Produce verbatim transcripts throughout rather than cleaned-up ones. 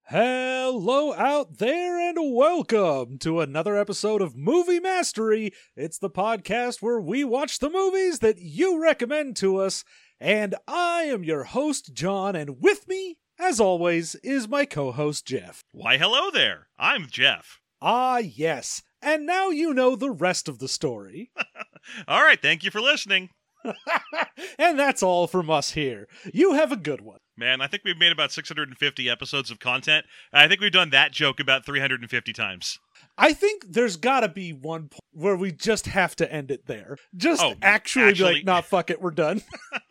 Hello out there and welcome to another episode of Movie Mastery. It's the podcast where we watch the movies that you recommend to us. And I am your host, John, and with me, as always, is my co-host, Jeff. Why, hello there. I'm Jeff. Ah, yes. And now you know the rest of the story. All right, thank you for listening. And that's all from us here. You have a good one. Man, I think we've made about six hundred fifty episodes of content. I think we've done that joke about three hundred fifty times. I think there's gotta be one point where we just have to end it there. Just oh, actually, actually be like, nah, fuck it, we're done.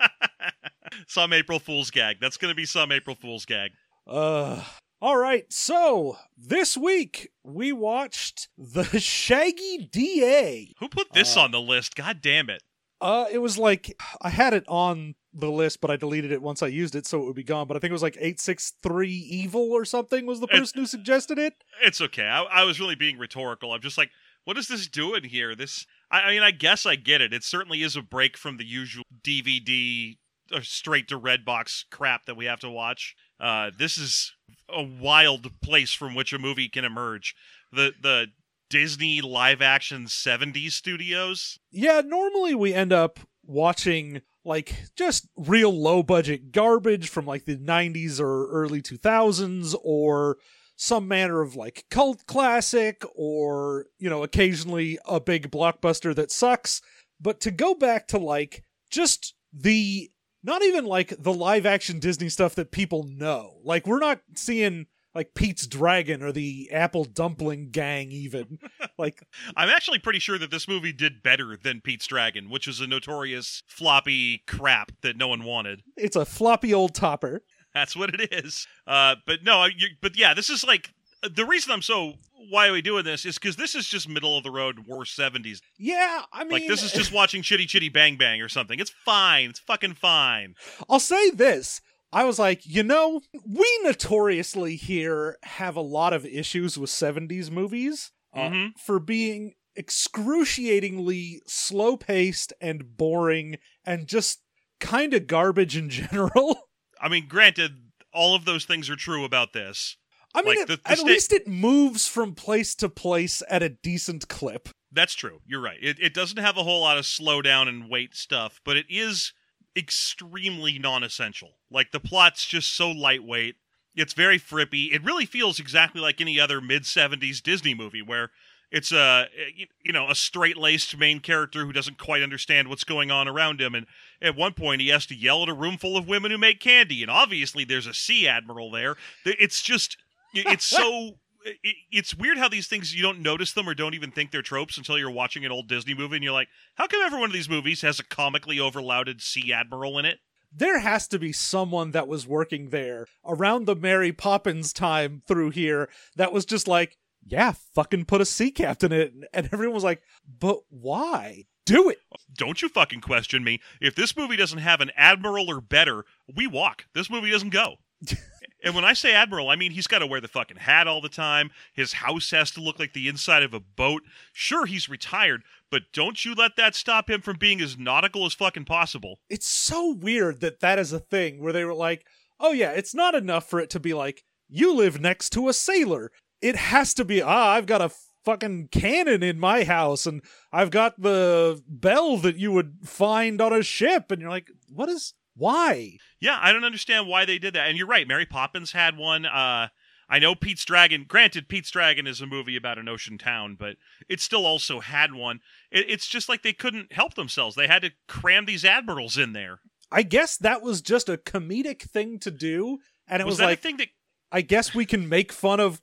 Some April Fool's gag. That's going to be some April Fool's gag. Uh, all right, so this week we watched The Shaggy D A. Who put this uh, on the list? God damn it. Uh, it was like, I had it on the list, but I deleted it once I used it, so it would be gone. But I think it was like eight six three Evil or something was the person who suggested it. It's okay. I, I was really being rhetorical. I'm just like, what is this doing here? This, I, I mean, I guess I get it. It certainly is a break from the usual D V D or straight to Redbox crap that we have to watch. Uh, this is a wild place from which a movie can emerge. The the Disney live-action seventies studios. Yeah, normally we end up watching like just real low-budget garbage from like the nineties or early two thousands, or some manner of like cult classic, or, you know, occasionally a big blockbuster that sucks. But to go back to like just the, not even like the live-action Disney stuff that people know. Like, we're not seeing like Pete's Dragon or the Apple Dumpling Gang even. Like, I'm actually pretty sure that this movie did better than Pete's Dragon, which was a notorious floppy crap that no one wanted. It's a floppy old topper. That's what it is. Uh, but no, you, but yeah, this is like, the reason I'm so, why are we doing this is because this is just middle of the road war seventies. Yeah, I mean, like, this is just watching Chitty Chitty Bang Bang or something. It's fine. It's fucking fine. I'll say this. I was like, you know, we notoriously here have a lot of issues with seventies movies uh, mm-hmm. for being excruciatingly slow-paced and boring and just kind of garbage in general. I mean, granted, all of those things are true about this. I mean, like, at, the, the at sta- least it moves from place to place at a decent clip. That's true. You're right. It, it doesn't have a whole lot of slow down and wait stuff, but it is extremely non-essential. Like, the plot's just so lightweight. It's very frippy. It really feels exactly like any other mid-seventies Disney movie where it's a, you know, a straight-laced main character who doesn't quite understand what's going on around him, and at one point he has to yell at a room full of women who make candy, and obviously there's a sea admiral there. It's just, it's so... It, it's weird how these things, you don't notice them or don't even think they're tropes until you're watching an old Disney movie and you're like, how come every one of these movies has a comically overlouded sea admiral in it? There has to be someone that was working there around the Mary Poppins time through here that was just like, yeah, fucking put a sea captain in it. And everyone was like, but why? Do it. Don't you fucking question me. If this movie doesn't have an admiral or better, we walk. This movie doesn't go. And when I say admiral, I mean he's got to wear the fucking hat all the time. His house has to look like the inside of a boat. Sure, he's retired, but don't you let that stop him from being as nautical as fucking possible. It's so weird that that is a thing where they were like, oh yeah, it's not enough for it to be like, you live next to a sailor. It has to be, ah, I've got a fucking cannon in my house, and I've got the bell that you would find on a ship. And you're like, what is... why? Yeah, I don't understand why they did that. And you're right, Mary Poppins had one. Uh, I know Pete's Dragon, granted, Pete's Dragon is a movie about an ocean town, but it still also had one. It, it's just like they couldn't help themselves. They had to cram these admirals in there. I guess that was just a comedic thing to do. And it was, was that like, a thing that... I guess we can make fun of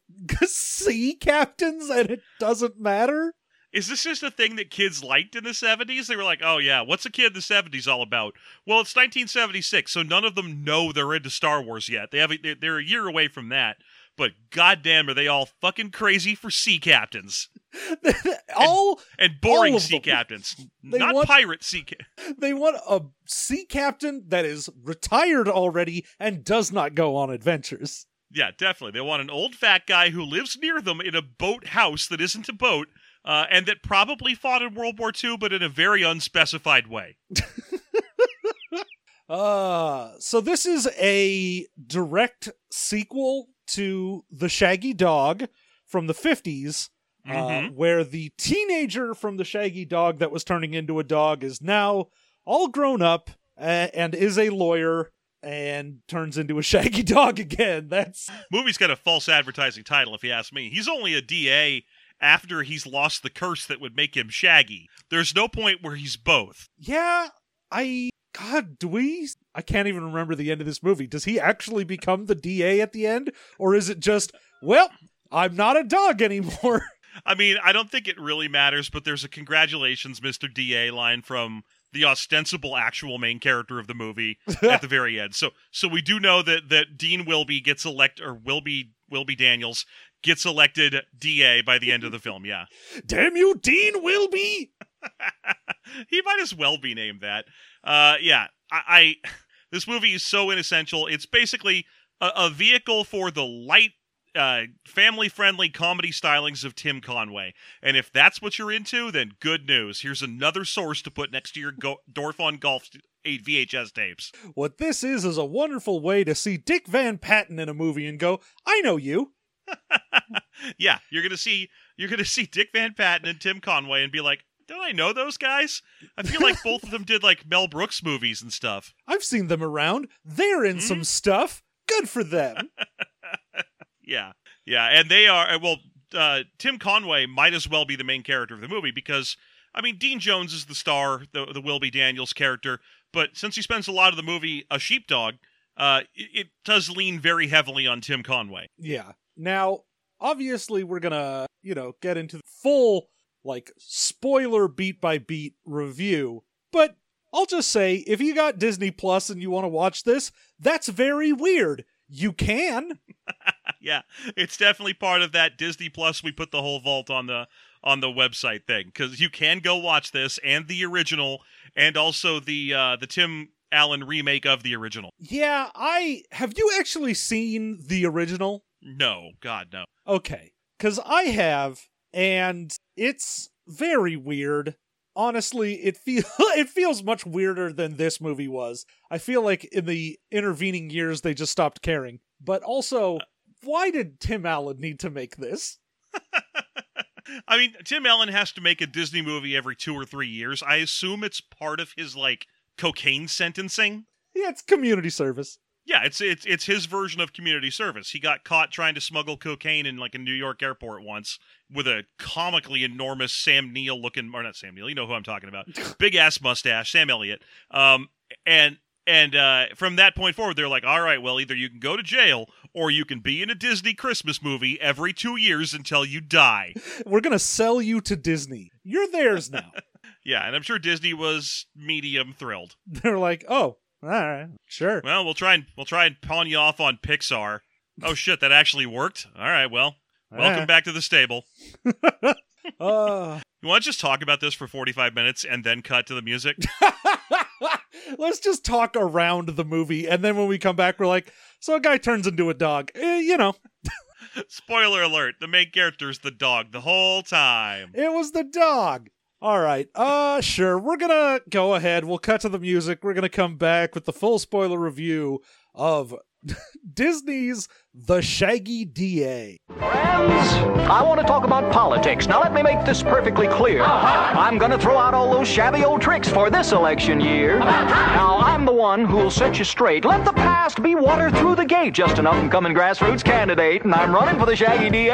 sea captains and it doesn't matter? Is this just a thing that kids liked in the seventies? They were like, oh yeah, what's a kid in the seventies all about? Well, it's nineteen seventy-six, so none of them know they're into Star Wars yet. They have a, they're a year away from that. But goddamn, are they all fucking crazy for sea captains? all and, and boring all sea them. captains, They not want, pirate sea. Ca- they want a sea captain that is retired already and does not go on adventures. Yeah, definitely. They want an old fat guy who lives near them in a boat house that isn't a boat. Uh, and that probably fought in World War Two, but in a very unspecified way. uh, so this is a direct sequel to The Shaggy Dog from the fifties, Mhm. uh, where the teenager from the Shaggy Dog that was turning into a dog is now all grown up uh, and is a lawyer and turns into a Shaggy Dog again. That's Movie's got a false advertising title, if you ask me. He's only a D A after he's lost the curse that would make him Shaggy. There's no point where he's both. yeah. I God, do we? I can't even remember the end of this movie. Does he actually become the D A at the end, or is it just, well, I'm not a dog anymore? I mean, I don't think it really matters, but there's a congratulations, Mister D A line from the ostensible actual main character of the movie at the very end. So so we do know that that Dean Wilby gets elected, or Wilby Wilby Daniels gets elected D A by the end of the film, yeah. Damn you, Dean Wilby! He might as well be named that. Uh, yeah, I, I this movie is so inessential. It's basically a, a vehicle for the light, uh, family-friendly comedy stylings of Tim Conway. And if that's what you're into, then good news. Here's another source to put next to your go- Dorf on Golf eight V H S tapes. What this is is a wonderful way to see Dick Van Patten in a movie and go, I know you. Yeah, you're gonna see you're gonna see Dick Van Patten and Tim Conway and be like, don't I know those guys? I feel like both of them did like Mel Brooks movies and stuff. I've seen them around. They're in Mm-hmm. some stuff. Good for them. Yeah, yeah, and they are, well, uh, Tim Conway might as well be the main character of the movie because, I mean, Dean Jones is the star, the, the Wilby Daniels character, but since he spends a lot of the movie a sheepdog, uh, it, it does lean very heavily on Tim Conway. Yeah. Now, obviously, we're gonna, you know, get into the full, like, spoiler beat by beat review, but I'll just say, if you got Disney Plus and you want to watch this, that's very weird. You can. Yeah, it's definitely part of that Disney Plus. We put the whole vault on the on the website thing because you can go watch this and the original, and also the uh, the Tim Allen remake of the original. Yeah, I have you actually seen the original? No, God, no. Okay, because I have, and it's very weird. Honestly, it feel it feels much weirder than this movie was. I feel like in the intervening years they just stopped caring. But also, why did Tim Allen need to make this? I mean, Tim Allen has to make a Disney movie every two or three years. I assume it's part of his, like, cocaine sentencing. Yeah, it's community service. Yeah, it's it's it's his version of community service. He got caught trying to smuggle cocaine in, like, a New York airport once with a comically enormous Sam Neill looking, or not Sam Neill, you know who I'm talking about, big ass mustache, Sam Elliott. Um, and and uh, from that point forward, they're like, all right, well, either you can go to jail or you can be in a Disney Christmas movie every two years until you die. We're gonna sell you to Disney. You're theirs now. Yeah, and I'm sure Disney was medium thrilled. They're like, oh, all right, sure. Well, we'll try and we'll try and pawn you off on Pixar. Oh shit, that actually worked. All right, well, welcome Ah. back to the stable. Uh, You want to just talk about this for forty-five minutes and then cut to the music? let's just talk around the movie, and then when we come back, we're like, so a guy turns into a dog. Eh, you know, Spoiler alert, the main character is the dog the whole time. it was the dog. All right, uh, sure. We're gonna go ahead. We'll cut to the music. We're gonna come back with the full spoiler review of Disney's The Shaggy D A. Friends, I want to talk about politics. Now let me make this perfectly clear. I'm going to throw out all those shabby old tricks for this election year. Now I'm the one who'll set you straight. Let the past be water through the gate. Just an up-and-coming grassroots candidate, and I'm running for the Shaggy D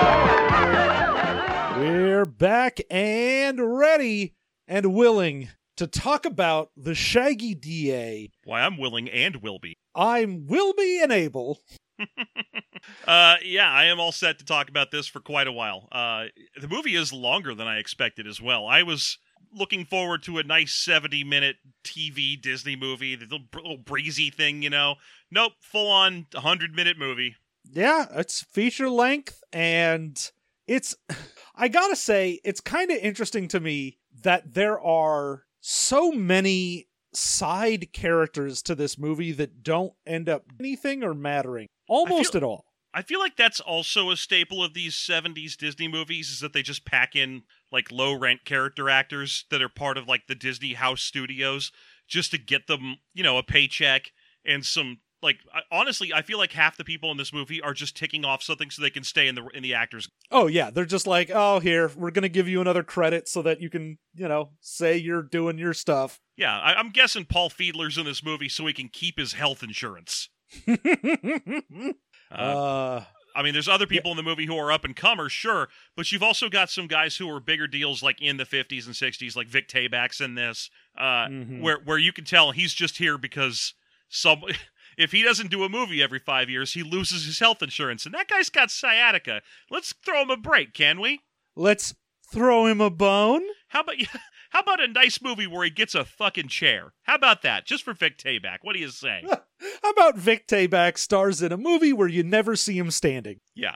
A. We're back and ready and willing to talk about The Shaggy D A. Why, I'm willing and will be. I'm will be and able. Uh, yeah, I am all set to talk about this for quite a while. Uh, the movie is longer than I expected as well. I was looking forward to a nice seventy-minute T V Disney movie, the little, little breezy thing, you know. Nope, full-on one hundred-minute movie. Yeah, it's feature length, and it's, I gotta say, it's kind of interesting to me that there are so many side characters to this movie that don't end up anything or mattering almost feel- at all. I feel like that's also a staple of these seventies Disney movies, is that they just pack in, like, low-rent character actors that are part of, like, the Disney house studios just to get them, you know, a paycheck and some like I, honestly, I feel like half the people in this movie are just ticking off something so they can stay in the in the actors. Oh yeah, they're just like, oh, here, we're gonna give you another credit so that you can, you know, say you're doing your stuff. Yeah, I, I'm guessing Paul Fiedler's in this movie so he can keep his health insurance. uh, uh, I mean, there's other people yeah. in the movie who are up and comers, sure, but you've also got some guys who are bigger deals, like in the fifties and sixties, like Vic Tayback's in this, uh, mm-hmm. where where you can tell he's just here because some. If he doesn't do a movie every five years, he loses his health insurance, and that guy's got sciatica. Let's throw him a break, can we? Let's throw him a bone. How about how about a nice movie where he gets a fucking chair? How about that, just for Vic Tayback? What do you say? How about Vic Tayback stars in a movie where you never see him standing? Yeah.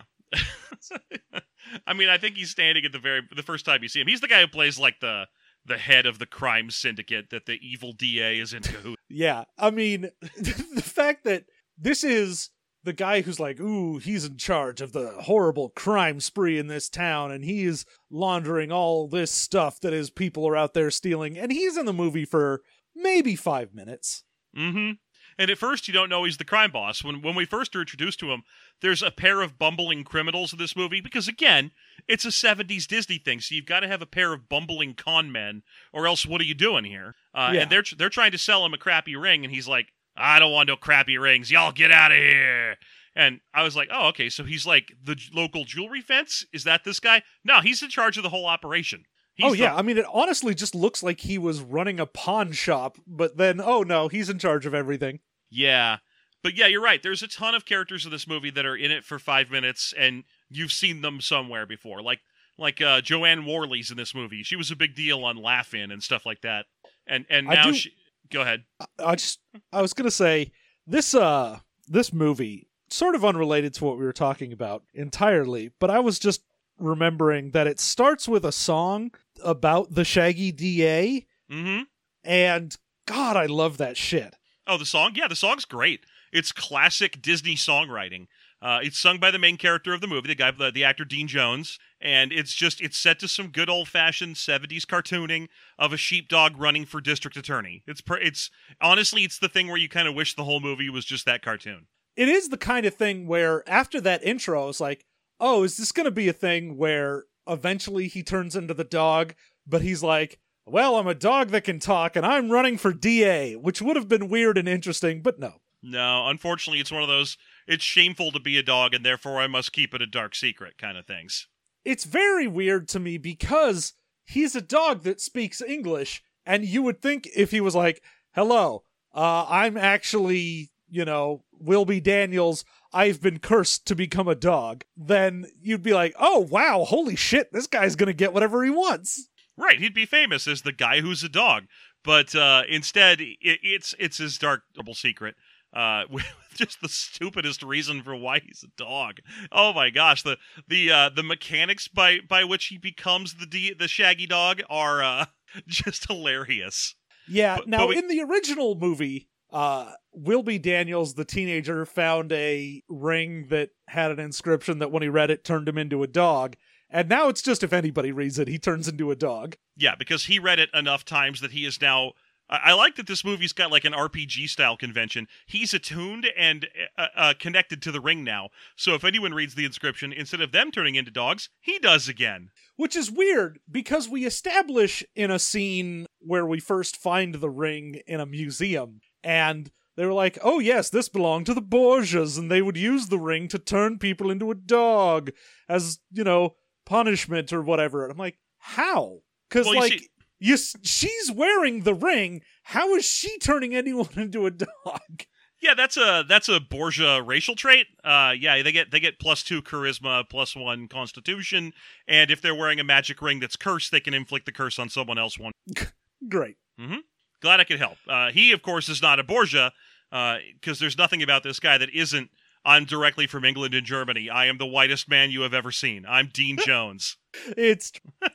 I mean, I think he's standing at the very the first time you see him. He's the guy who plays like the the head of the crime syndicate that the evil D A is in cahoots. Yeah, I mean, the fact that this is the guy who's like, ooh, he's in charge of the horrible crime spree in this town, and he is laundering all this stuff that his people are out there stealing, and he's in the movie for maybe five minutes. Mm-hmm. And at first, you don't know he's the crime boss. When when we first are introduced to him, there's a pair of bumbling criminals in this movie, because, again, it's a seventies Disney thing, so you've got to have a pair of bumbling con men, or else what are you doing here? Uh, yeah. And they're they're trying to sell him a crappy ring, and he's like, I don't want no crappy rings. Y'all get out of here. And I was like, oh, okay, so he's like the local jewelry fence? Is that this guy? No, he's in charge of the whole operation. He's oh, yeah. The- I mean, it honestly just looks like he was running a pawn shop, but then, oh, no, he's in charge of everything. Yeah. But yeah, you're right. There's a ton of characters in this movie that are in it for five minutes, and you've seen them somewhere before. Like like uh, Joanne Worley's in this movie. She was a big deal on Laugh-In and stuff like that. And and now do, she... Go ahead. I just I was going to say, this uh this movie, sort of unrelated to what we were talking about entirely, but I was just remembering that it starts with a song about the Shaggy D A, mm-hmm. and God, I love that shit. Oh, the song? Yeah, the song's great. It's classic Disney songwriting. Uh, it's sung by the main character of the movie, the guy, the, the actor Dean Jones, and it's just it's set to some good old-fashioned seventies cartooning of a sheepdog running for district attorney. It's per, it's honestly, it's the thing where you kind of wish the whole movie was just that cartoon. It is the kind of thing where after that intro, I was like, oh, is this going to be a thing where eventually he turns into the dog, but he's like, well, I'm a dog that can talk, and I'm running for D A, which would have been weird and interesting, but no. No, unfortunately, it's one of those, it's shameful to be a dog, and therefore I must keep it a dark secret kind of things. It's very weird to me because he's a dog that speaks English, and you would think if he was like, hello, uh, I'm actually, you know, Wilby Daniels, I've been cursed to become a dog, then you'd be like, oh, wow, holy shit, this guy's gonna get whatever he wants. Right, he'd be famous as the guy who's a dog, but uh, instead, it, it's it's his dark double secret. Uh, with just the stupidest reason for why he's a dog. Oh my gosh, the the uh, the mechanics by by which he becomes the D, the Shaggy dog are uh, just hilarious. Yeah. But, now, but we, in the original movie, uh, Wilby Daniels, the teenager, found a ring that had an inscription that when he read it turned him into a dog. And now it's just if anybody reads it, he turns into a dog. Yeah, because he read it enough times that he is now... I like that this movie's got like an R P G-style convention. He's attuned and uh, uh, connected to the ring now. So if anyone reads the inscription, instead of them turning into dogs, he does again. Which is weird, because we establish in a scene where we first find the ring in a museum, and they were like, oh yes, this belonged to the Borgias, and they would use the ring to turn people into a dog as, you know, punishment or whatever. And I'm like, how? Because, well, like... See- You, she's wearing the ring. How is she turning anyone into a dog? Yeah, that's a that's a Borgia racial trait. Uh, yeah, they get they get plus two charisma, plus one constitution, and if they're wearing a magic ring that's cursed, they can inflict the curse on someone else. One. Great. Mm-hmm. Glad I could help. Uh, he, of course, is not a Borgia, because uh, there's nothing about this guy that isn't. I'm directly from England and Germany. I am the whitest man you have ever seen. I'm Dean Jones. It's.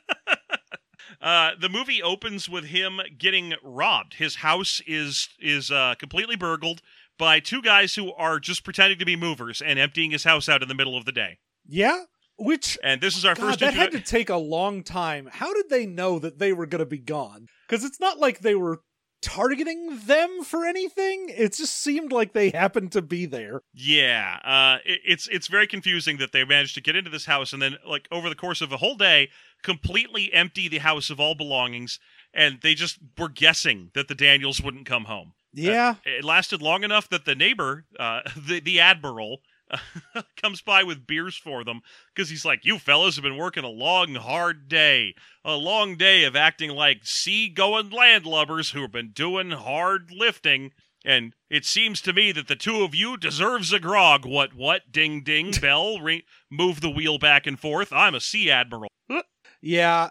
Uh, the movie opens with him getting robbed. His house is is uh, completely burgled by two guys who are just pretending to be movers and emptying his house out in the middle of the day. Yeah? Which... And this is our God, first... that intro- had to take a long time. How did they know that they were going to be gone? Because it's not like they were targeting them for anything. It just seemed like they happened to be there. Yeah, uh, it, it's it's very confusing that they managed to get into this house and then, like, over the course of a whole day, completely empty the house of all belongings, and they just were guessing that the Daniels wouldn't come home. Yeah. Uh, it lasted long enough that the neighbor, uh, the, the Admiral, uh, comes by with beers for them, because he's like, you fellas have been working a long, hard day. A long day of acting like sea-going landlubbers who have been doing hard lifting. And it seems to me that the two of you deserves a grog. What, what? Ding, ding, bell, ring, move the wheel back and forth. I'm a sea admiral. Yeah.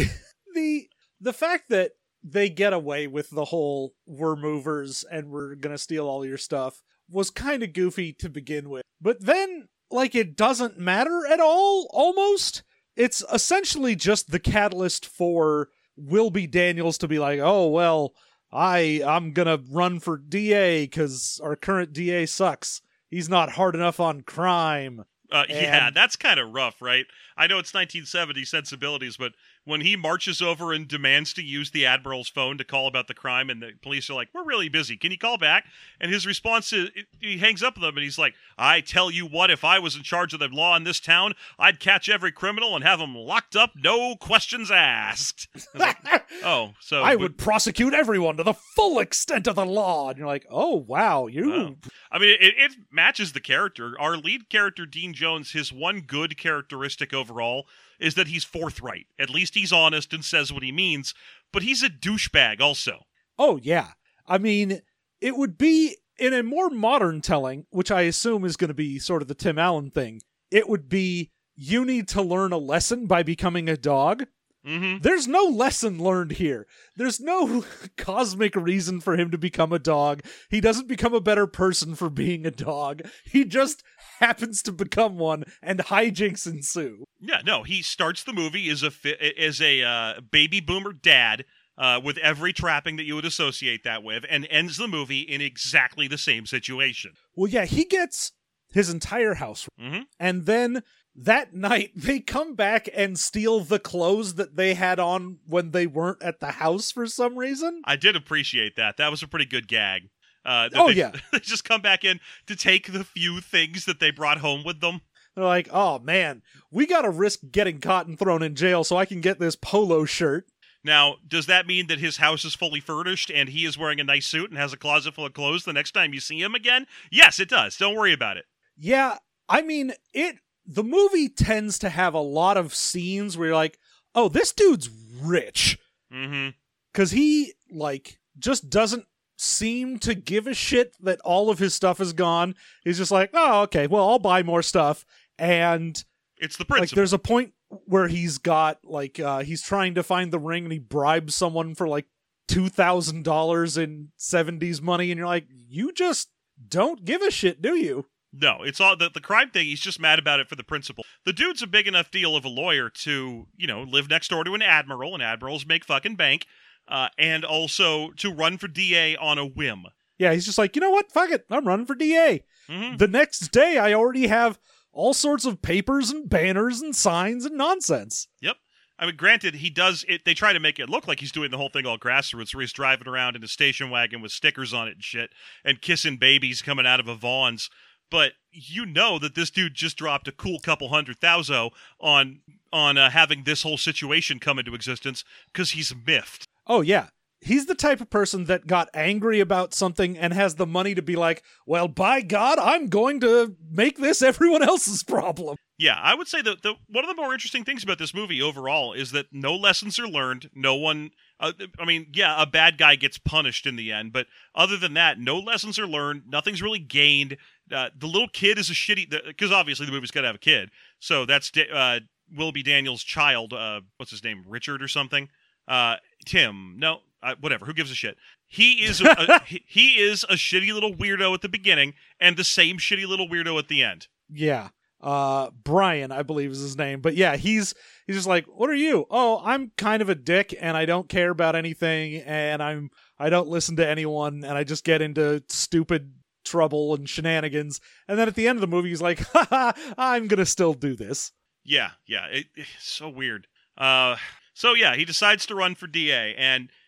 the the fact that they get away with the whole we're movers and we're gonna steal all your stuff was kind of goofy to begin with. But then, like, it doesn't matter at all, almost. It's essentially just the catalyst for Wilby Daniels to be like, oh, well, I, I'm gonna run for D A because our current D A sucks. He's not hard enough on crime. Uh, And- yeah, that's kind of rough, right? I know it's nineteen seventy sensibilities, but when he marches over and demands to use the Admiral's phone to call about the crime, and the police are like, we're really busy, can you call back? And his response is, he hangs up with them, and he's like, I tell you what, if I was in charge of the law in this town, I'd catch every criminal and have them locked up, no questions asked. I was like, oh, so... I but- would prosecute everyone to the full extent of the law. And you're like, oh, wow, you... Wow. I mean, it, it matches the character. Our lead character, Dean Jones, his one good characteristic overall is that he's forthright. At least he's honest and says what he means, but he's a douchebag also. Oh, yeah. I mean, it would be, in a more modern telling, which I assume is going to be sort of the Tim Allen thing, it would be, you need to learn a lesson by becoming a dog. Mm-hmm. There's no lesson learned here. There's no cosmic reason for him to become a dog. He doesn't become a better person for being a dog. He just happens to become one, and hijinks ensue. Yeah, no, he starts the movie as a fi- as a uh, baby boomer dad uh, with every trapping that you would associate that with, and ends the movie in exactly the same situation. Well, yeah, he gets his entire house, Mm-hmm. and then that night they come back and steal the clothes that they had on when they weren't at the house for some reason. I did appreciate that. That was a pretty good gag. Uh, that Oh, they, yeah. They just come back in to take the few things that they brought home with them. They're like, oh man, we gotta risk getting caught and thrown in jail so I can get this polo shirt. Now, does that mean that his house is fully furnished and he is wearing a nice suit and has a closet full of clothes the next time you see him again? Yes, it does. Don't worry about it. Yeah, I mean, it. The movie tends to have a lot of scenes where you're like, oh, this dude's rich. Mm-hmm. Because he, like, just doesn't seem to give a shit that all of his stuff is gone. He's just like, oh, okay, well, I'll buy more stuff. And, It's the like, principle. there's a point where he's got, like, uh, he's trying to find the ring and he bribes someone for, like, two thousand dollars in seventies money. And you're like, you just don't give a shit, do you? No, it's all the, the crime thing. He's just mad about it for the principle. The dude's a big enough deal of a lawyer to, you know, live next door to an admiral, and admirals make fucking bank, uh, and also to run for D A on a whim. Yeah, he's just like, you know what? Fuck it. I'm running for D A. Mm-hmm. The next day, I already have all sorts of papers and banners and signs and nonsense. Yep. I mean, granted, he does it. They try to make it look like he's doing the whole thing all grassroots, where he's driving around in a station wagon with stickers on it and shit, and kissing babies coming out of a Vaughn's. But you know that this dude just dropped a cool couple hundred thousand on on uh, having this whole situation come into existence because he's miffed. Oh, yeah. He's the type of person that got angry about something and has the money to be like, well, by God, I'm going to make this everyone else's problem. Yeah, I would say that the one of the more interesting things about this movie overall is that no lessons are learned. No one, uh, I mean, yeah, a bad guy gets punished in the end, but other than that, no lessons are learned. Nothing's really gained. Uh, the little kid is a shitty, because obviously the movie's got to have a kid. So that's uh, Wilby Daniels' child. Uh, what's his name? Richard or something? Uh, Tim. No, uh, whatever. Who gives a shit? He is a, a, he, he is a shitty little weirdo at the beginning and the same shitty little weirdo at the end. Yeah. Uh, Brian, I believe is his name. But yeah, he's he's just like, what are you? Oh, I'm kind of a dick and I don't care about anything and I'm I don't listen to anyone and I just get into stupid trouble and shenanigans. And then at the end of the movie, he's like, haha, I'm gonna still do this. Yeah, yeah. It, it's so weird. Uh, so yeah, he decides to run for D A, and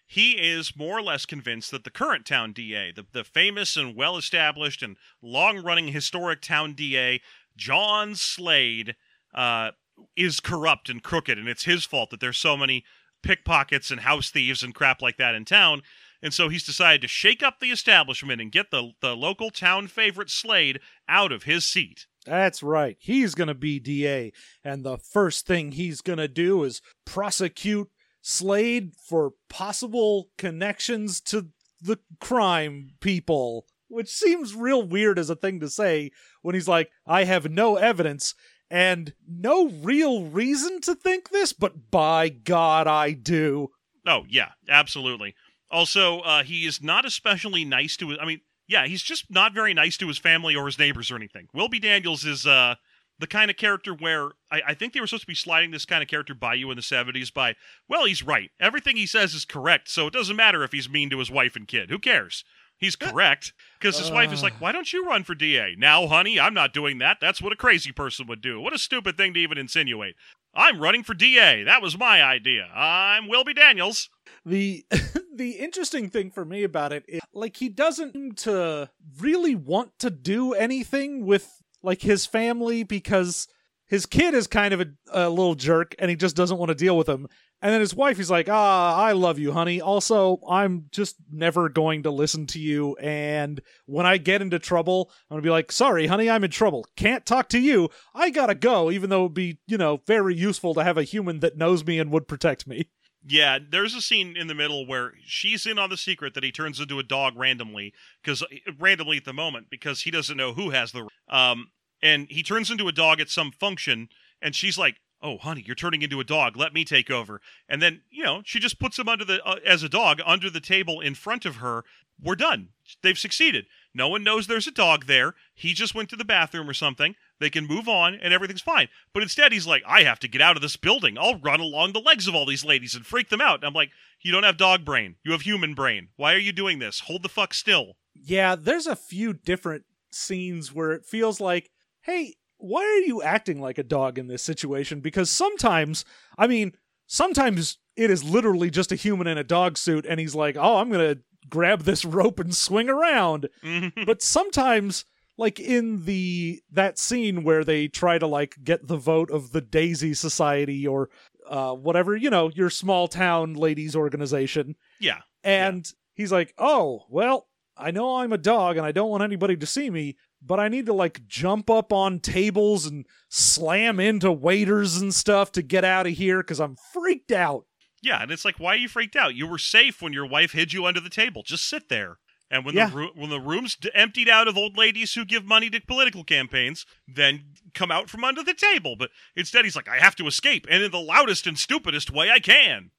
he is more or less convinced that the current town D A, the, the famous and well-established and long-running historic town D A, John Slade, uh, is corrupt and crooked, and it's his fault that there's so many pickpockets and house thieves and crap like that in town. And so he's decided to shake up the establishment and get the, the local town favorite Slade out of his seat. That's right. He's going to be D A, and the first thing he's going to do is prosecute Slade for possible connections to the crime people, which seems real weird as a thing to say when he's like, I have no evidence and no real reason to think this, but by God, I do. Oh, yeah, absolutely. Also, uh, he is not especially nice to his, I mean, yeah, he's just not very nice to his family or his neighbors or anything. Will B. Daniels is uh, the kind of character where I, I think they were supposed to be sliding this kind of character by you in the seventies by, well, he's right. Everything he says is correct, so it doesn't matter if he's mean to his wife and kid. Who cares? He's correct. Because his uh... wife is like, why don't you run for D A? Now, honey, I'm not doing that. That's what a crazy person would do. What a stupid thing to even insinuate. I'm running for D A. That was my idea. I'm Will B. Daniels. The the interesting thing for me about it is, like, he doesn't seem to really want to do anything with, like, his family because his kid is kind of a, a little jerk and he just doesn't want to deal with him. And then his wife, he's like, ah, I love you, honey. Also, I'm just never going to listen to you. And when I get into trouble, I'm going to be like, sorry, honey, I'm in trouble. Can't talk to you. I gotta go, even though it would be, you know, very useful to have a human that knows me and would protect me. Yeah, there's a scene in the middle where she's in on the secret that he turns into a dog randomly, because randomly at the moment, because he doesn't know who has the... Um, and he turns into a dog at some function, and she's like, oh, honey, you're turning into a dog. Let me take over. And then, you know, she just puts him under the uh, as a dog under the table in front of her. We're done. They've succeeded. No one knows there's a dog there. He just went to the bathroom or something. They can move on, and everything's fine. But instead, he's like, I have to get out of this building. I'll run along the legs of all these ladies and freak them out. And I'm like, you don't have dog brain. You have human brain. Why are you doing this? Hold the fuck still. Yeah, there's a few different scenes where it feels like, hey, why are you acting like a dog in this situation? Because sometimes, I mean, sometimes it is literally just a human in a dog suit, and he's like, oh, I'm going to grab this rope and swing around. But sometimes, like in the that scene where they try to, like, get the vote of the Daisy Society or uh, whatever, you know, your small town ladies organization. Yeah. And yeah. He's like, oh, well, I know I'm a dog and I don't want anybody to see me, but I need to, like, jump up on tables and slam into waiters and stuff to get out of here because I'm freaked out. Yeah, and it's like, why are you freaked out? You were safe when your wife hid you under the table. Just sit there. And when yeah. the ro- when the room's d- emptied out of old ladies who give money to political campaigns, then come out from under the table. But instead he's like, I have to escape, and in the loudest and stupidest way I can.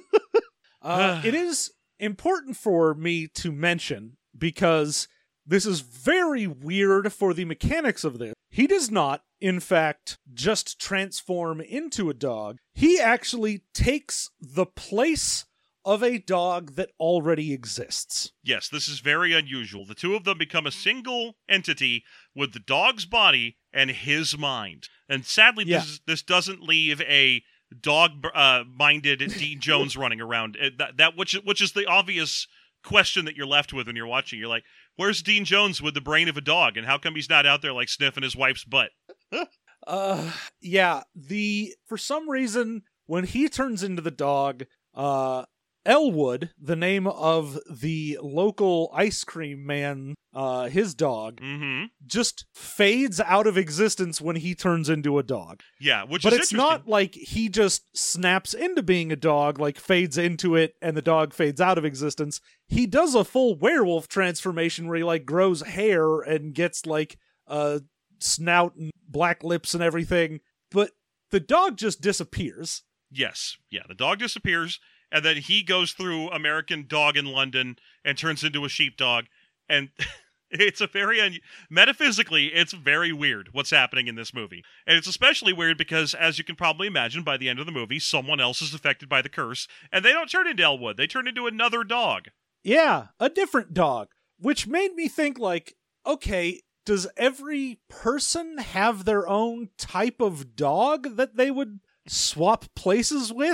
uh, it is important for me to mention, because this is very weird for the mechanics of this. He does not, in fact, just transform into a dog. He actually takes the place of a dog that already exists. Yes, this is very unusual. The two of them become a single entity with the dog's body and his mind. And sadly, yeah. this, this doesn't leave a dog-minded uh, Dean Jones running around. That, that which, which is the obvious question that you're left with when you're watching. You're like, where's Dean Jones with the brain of a dog, and how come he's not out there, like, sniffing his wife's butt? uh, yeah, the, for some reason, when he turns into the dog, uh, Elwood, the name of the local ice cream man, uh, his dog, mm-hmm. just fades out of existence when he turns into a dog. Yeah, which but is it's not like he just snaps into being a dog, like fades into it and the dog fades out of existence. He does a full werewolf transformation where he, like, grows hair and gets, like, a snout and black lips and everything, but the dog just disappears. Yes, yeah, the dog disappears. And then he goes through American Dog in London and turns into a sheepdog. And it's a very, un- metaphysically, it's very weird what's happening in this movie. And it's especially weird because, as you can probably imagine, by the end of the movie, someone else is affected by the curse. And they don't turn into Elwood. They turn into another dog. Yeah, a different dog. Which made me think, like, okay, does every person have their own type of dog that they would swap places with?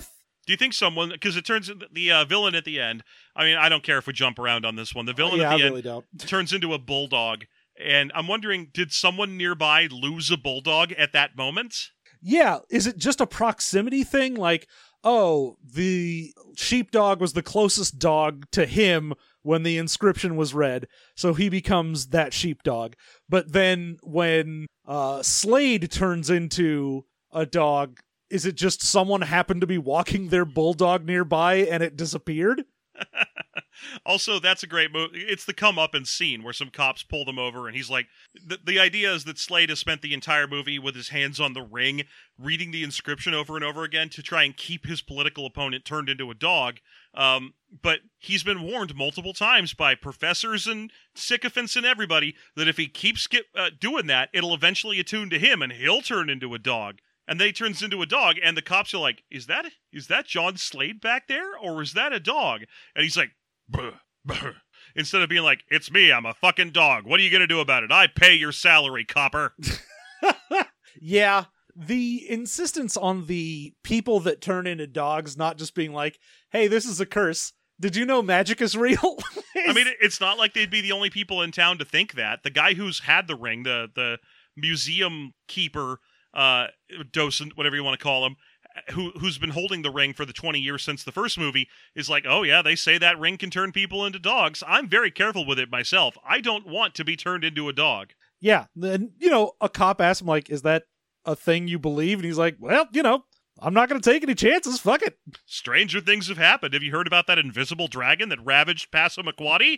Do you think someone, because it turns into the uh, villain at the end, I mean, I don't care if we jump around on this one. The villain yeah, at the I end really don't. turns into a bulldog. And I'm wondering, did someone nearby lose a bulldog at that moment? Yeah, is it just a proximity thing? Like, oh, the sheepdog was the closest dog to him when the inscription was read, so he becomes that sheepdog. But then when uh, Slade turns into a dog, is it just someone happened to be walking their bulldog nearby and it disappeared? Also, that's a great movie. It's the come-up-and scene where some cops pull them over, and he's like, the, the idea is that Slade has spent the entire movie with his hands on the ring, reading the inscription over and over again to try and keep his political opponent turned into a dog. Um, but he's been warned multiple times by professors and sycophants and everybody that if he keeps skip, uh, doing that, it'll eventually attune to him, and he'll turn into a dog. And then he turns into a dog, and the cops are like, is that is that John Slade back there, or is that a dog? And he's like, brr, brr. Instead of being like, it's me, I'm a fucking dog. What are you going to do about it? I pay your salary, copper. Yeah, the insistence on the people that turn into dogs not just being like, hey, this is a curse. Did you know magic is real? I mean, it's not like they'd be the only people in town to think that. The guy who's had the ring, the, the museum keeper, uh, docent, whatever you want to call him, who, who's been holding the ring for the twenty years since the first movie, is like, oh yeah, they say that ring can turn people into dogs. I'm very careful with it myself. I don't want to be turned into a dog. Yeah, then, you know, a cop asks him, like, is that a thing you believe? And he's like, well, you know, I'm not going to take any chances. Fuck it. Stranger things have happened. Have you heard about that invisible dragon that ravaged Passamaquoddy?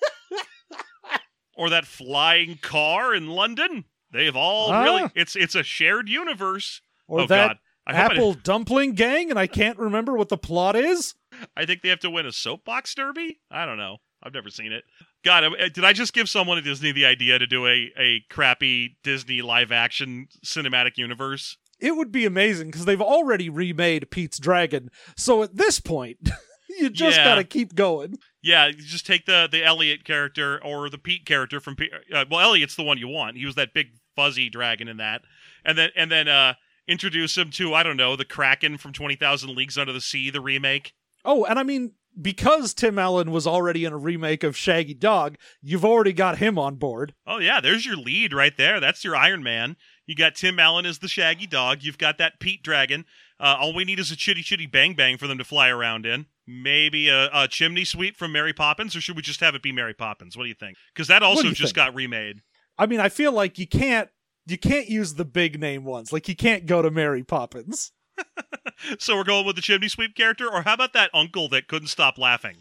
Or that flying car in London? They've all Ah. really... It's it's a shared universe. Or oh, that God. I hope I Apple dumpling gang, and I can't remember what the plot is. I think they have to win a soapbox derby? I don't know. I've never seen it. God, uh, did I just give someone at Disney the idea to do a, a crappy Disney live-action cinematic universe? It would be amazing, because they've already remade Pete's Dragon, so at this point, you just Yeah. gotta keep going. Yeah, you just take the, the Elliot character or the Pete character from Pete. Uh, well, Elliot's the one you want. He was that big fuzzy dragon in that. And then and then uh, introduce him to, I don't know, the Kraken from twenty thousand Leagues Under the Sea, the remake. Oh, and I mean, because Tim Allen was already in a remake of Shaggy Dog, you've already got him on board. Oh, yeah, there's your lead right there. That's your Iron Man. You got Tim Allen as the Shaggy Dog. You've got that Pete Dragon. Uh, all we need is a Chitty Chitty Bang Bang for them to fly around in. Maybe a, a chimney sweep from Mary Poppins, or should we just have it be Mary Poppins? What do you think? Because that also you just think? got remade. I mean, I feel like you can't you can't use the big name ones. Like, you can't go to Mary Poppins. So we're going with the chimney sweep character? Or how about that uncle that couldn't stop laughing?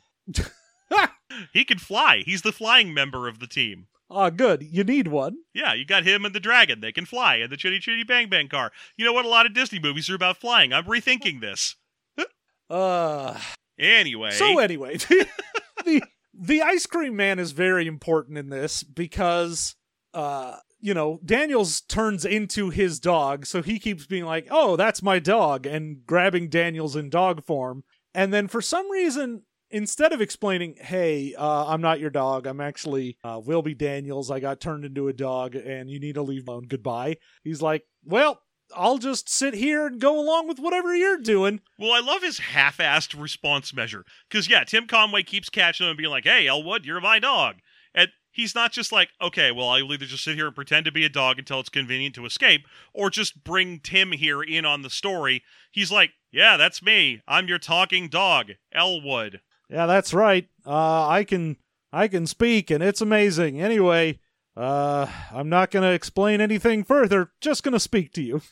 He can fly. He's the flying member of the team. Ah, good. You need one. Yeah, you got him and the dragon. They can fly, and the Chitty Chitty Bang Bang car. You know what? A lot of Disney movies are about flying. I'm rethinking this. Uh... Anyway. So anyway, the the ice cream man is very important in this because uh you know, Daniels turns into his dog, so he keeps being like, "Oh, that's my dog," and grabbing Daniels in dog form. And then for some reason, instead of explaining, "Hey, uh, I'm not your dog. I'm actually uh, Wilby Daniels. I got turned into a dog, and you need to leave me alone. Goodbye." He's like, "Well, I'll just sit here and go along with whatever you're doing." Well, I love his half-assed response measure. Because, yeah, Tim Conway keeps catching him and being like, "Hey, Elwood, you're my dog." And he's not just like, okay, well, I'll either just sit here and pretend to be a dog until it's convenient to escape, or just bring Tim here in on the story. He's like, yeah, that's me. I'm your talking dog, Elwood. Yeah, that's right. Uh, I can I can speak, and it's amazing. Anyway, uh, I'm not going to explain anything further. Just going to speak to you.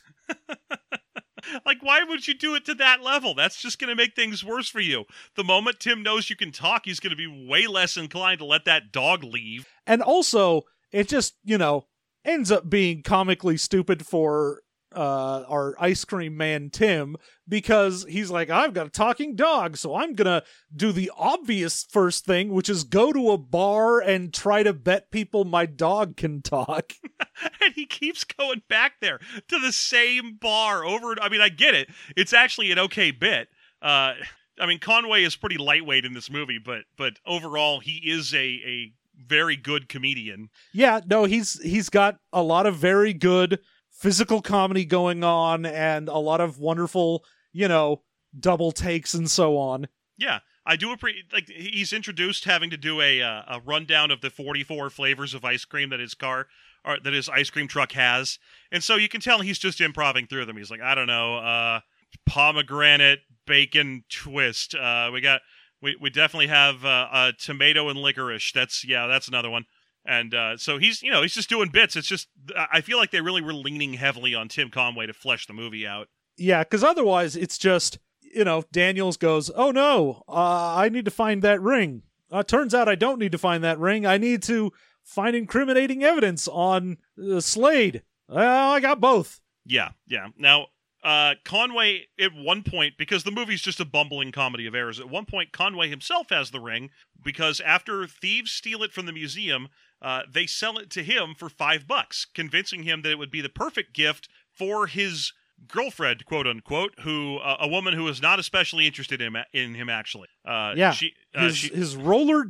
Like, why would you do it to that level? That's just going to make things worse for you. The moment Tim knows you can talk, he's going to be way less inclined to let that dog leave. And also, it just, you know, ends up being comically stupid for uh, our ice cream man, Tim, because he's like, I've got a talking dog, so I'm going to do the obvious first thing, which is go to a bar and try to bet people my dog can talk. And he keeps going back there to the same bar over. I mean, I get it. It's actually an okay bit. Uh, I mean, Conway is pretty lightweight in this movie, but but overall, he is a, a very good comedian. Yeah, no, he's he's got a lot of very good physical comedy going on and a lot of wonderful, you know, double takes and so on. Yeah, I do appreciate, like, he's introduced having to do a uh, a rundown of the forty-four flavors of ice cream that his car, or that his ice cream truck has. And so you can tell he's just improvising through them. He's like, I don't know, uh, pomegranate bacon twist. Uh, we got, we, we definitely have uh, uh, tomato and licorice. That's, yeah, that's another one. And uh, so he's, you know, he's just doing bits. It's just, I feel like they really were leaning heavily on Tim Conway to flesh the movie out. Yeah, because otherwise it's just, you know, Daniels goes, oh no, uh, I need to find that ring. Uh, turns out I don't need to find that ring. I need to find incriminating evidence on uh, Slade. Well, I got both. Yeah, yeah. Now, uh, Conway, at one point, because the movie's just a bumbling comedy of errors, at one point Conway himself has the ring, because after thieves steal it from the museum, uh, they sell it to him for five bucks, convincing him that it would be the perfect gift for his girlfriend, quote unquote, who uh, a woman who is not especially interested in him, in him actually. Uh, yeah, she, uh, his, she, his roller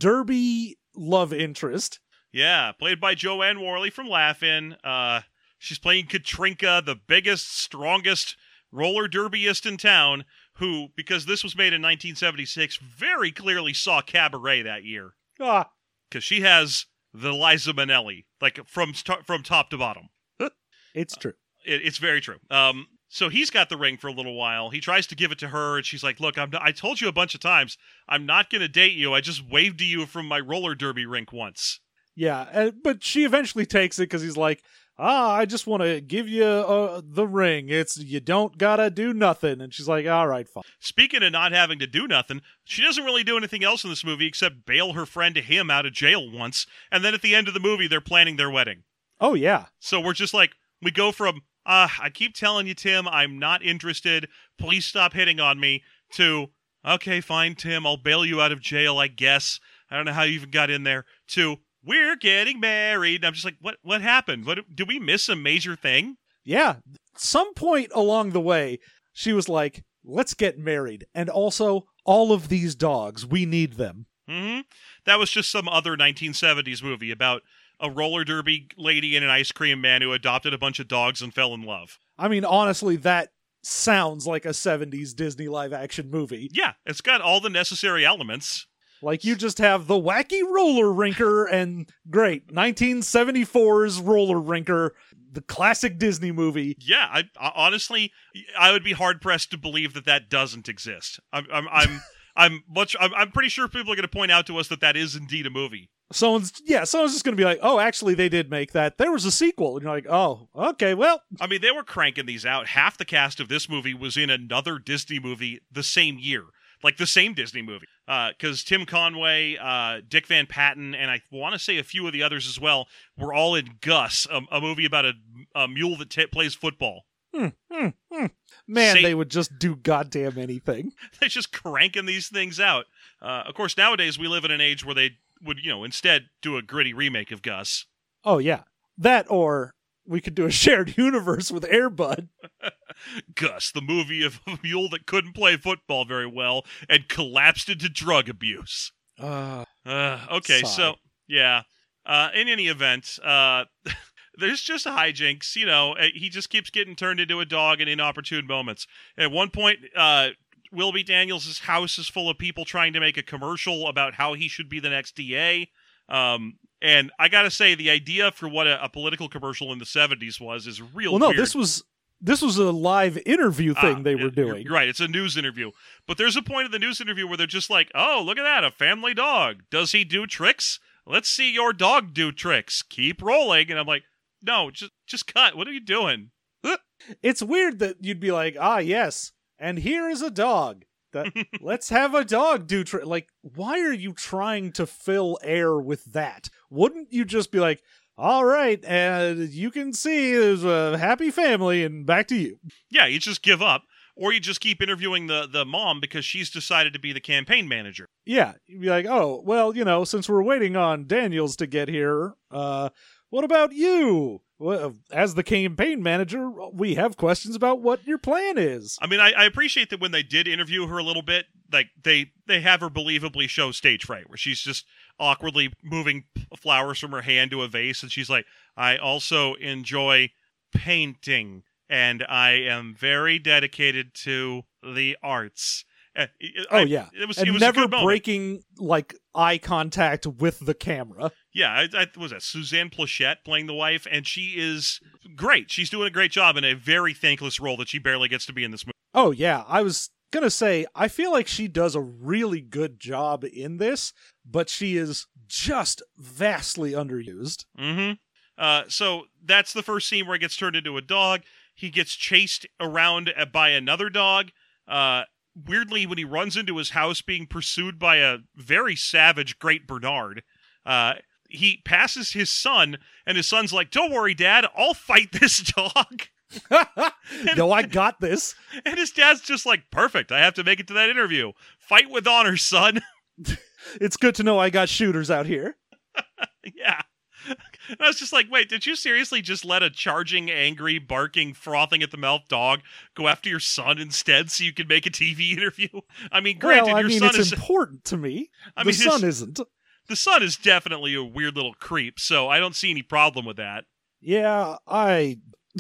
derby love interest. Yeah, played by Joanne Worley from Laugh-In. Uh, she's playing Katrinka, the biggest, strongest roller derbyist in town, who, because this was made in nineteen seventy-six, very clearly saw Cabaret that year. Ah, because she has the Liza Minnelli, like from from top to bottom. It's true. It, it's very true. Um, so he's got the ring for a little while. He tries to give it to her, and she's like, "Look, I'm not, I told you a bunch of times, I'm not going to date you. I just waved to you from my roller derby rink once." Yeah, uh, but she eventually takes it because he's like, ah, I just want to give you uh, the ring. It's, you don't gotta do nothing. And she's like, all right, fine. Speaking of not having to do nothing, she doesn't really do anything else in this movie except bail her friend to him out of jail once, and then at the end of the movie, they're planning their wedding. Oh, yeah. So we're just like, we go from, uh, I keep telling you, Tim, I'm not interested. Please stop hitting on me, to, okay, fine, Tim, I'll bail you out of jail, I guess. I don't know how you even got in there. To, we're getting married. And I'm just like, what What happened? What did we miss a major thing? Yeah. Some point along the way, she was like, let's get married. And also, all of these dogs, we need them. Mm-hmm. That was just some other nineteen seventies movie about a roller derby lady and an ice cream man who adopted a bunch of dogs and fell in love. I mean, honestly, that sounds like a seventies Disney live-action movie. Yeah, it's got all the necessary elements. Like, you just have the wacky roller rinker and, great, nineteen seventy-four's roller rinker, the classic Disney movie. Yeah, I, I honestly, I would be hard-pressed to believe that that doesn't exist. I'm, I'm, I'm, I'm much, I'm, I'm pretty sure people are going to point out to us that that is indeed a movie. Someone's, yeah, someone's just going to be like, oh, actually, they did make that. There was a sequel. And you're like, oh, okay, well. I mean, they were cranking these out. Half the cast of this movie was in another Disney movie the same year. Like the same Disney movie. Because uh, Tim Conway, uh, Dick Van Patten, and I want to say a few of the others as well, were all in Gus, a, a movie about a, a mule that t- plays football. Hmm, hmm, hmm. Man, Say- they would just do goddamn anything. They're just cranking these things out. Uh, of course, nowadays we live in an age where they would, you know, instead do a gritty remake of Gus. Oh, yeah. That, or we could do a shared universe with Air Bud. Gus, the movie of a mule that couldn't play football very well and collapsed into drug abuse. Uh, Uh, okay, sigh. so, yeah. Uh, in any event, uh, there's just hijinks, you know, uh, he just keeps getting turned into a dog in inopportune moments. At one point, uh, Wilby Daniels' house is full of people trying to make a commercial about how he should be the next D A. Um, and I gotta say, the idea for what a, a political commercial in the seventies was is real well, no, weird. this was this was a live interview thing Ah, they yeah, were you're- doing. You're right, it's a news interview. But there's a point in the news interview where they're just like, oh, look at that, a family dog. Does he do tricks? Let's see your dog do tricks. Keep rolling. And I'm like, no, just just cut. What are you doing? It's weird that you'd be like, ah, yes, and here is a dog. That, let's have a dog do tri-. Like, why are you trying to fill air with that? Wouldn't you just be like, all right, and you can see there's a happy family, and back to you. Yeah, you just give up. Or you just keep interviewing the, the mom because she's decided to be the campaign manager. Yeah, you'd be like, oh, well, you know, since we're waiting on Daniels to get here, uh, what about you? Well, as the campaign manager, we have questions about what your plan is. I mean, I, I appreciate that when they did interview her a little bit, like they, they have her believably show stage fright, where she's just awkwardly moving flowers from her hand to a vase, and she's like, I also enjoy painting, and I am very dedicated to the arts. Uh, Oh I- yeah, it was and it was a never good moment. breaking like eye contact with the camera. Yeah, I, I was that Suzanne Plachette playing the wife, and she is great. She's doing a great job in a very thankless role that she barely gets to be in this movie. Oh yeah, I was gonna say I feel like she does a really good job in this, but she is just vastly underused. Mm-hmm. Uh, so that's the first scene where he gets turned into a dog. He gets chased around by another dog. Uh, weirdly, when he runs into his house being pursued by a very savage Great Bernard, uh, he passes his son, and his son's like, "Don't worry, Dad, I'll fight this dog." No, I got this. And his dad's just like, "Perfect, I have to make it to that interview. Fight with honor, son." It's good to know I got shooters out here. Yeah. And I was just like, wait, did you seriously just let a charging, angry, barking, frothing at the mouth dog go after your son instead so you could make a T V interview? I mean, granted, well, I your mean, son it's is important to me. I the mean, his- son isn't. the son is definitely a weird little creep, so I don't see any problem with that. Yeah, I.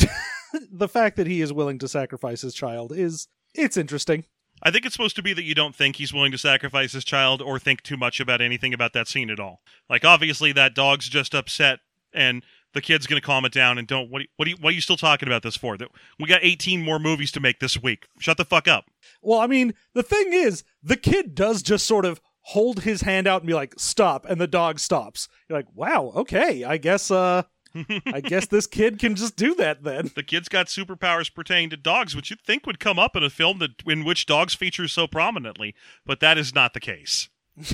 The fact that he is willing to sacrifice his child is it's interesting. I think it's supposed to be that you don't think he's willing to sacrifice his child or think too much about anything about that scene at all. Like, obviously, that dog's just upset, and the kid's going to calm it down. And don't what? Are you, what, are you, what are you still talking about this for? That we got eighteen more movies to make this week. Shut the fuck up. Well, I mean, the thing is, the kid does just sort of hold his hand out and be like, "Stop," and the dog stops. You're like, "Wow, okay, I guess, uh, I guess this kid can just do that then." The kid's got superpowers pertaining to dogs, which you'd think would come up in a film that in which dogs feature so prominently, but that is not the case.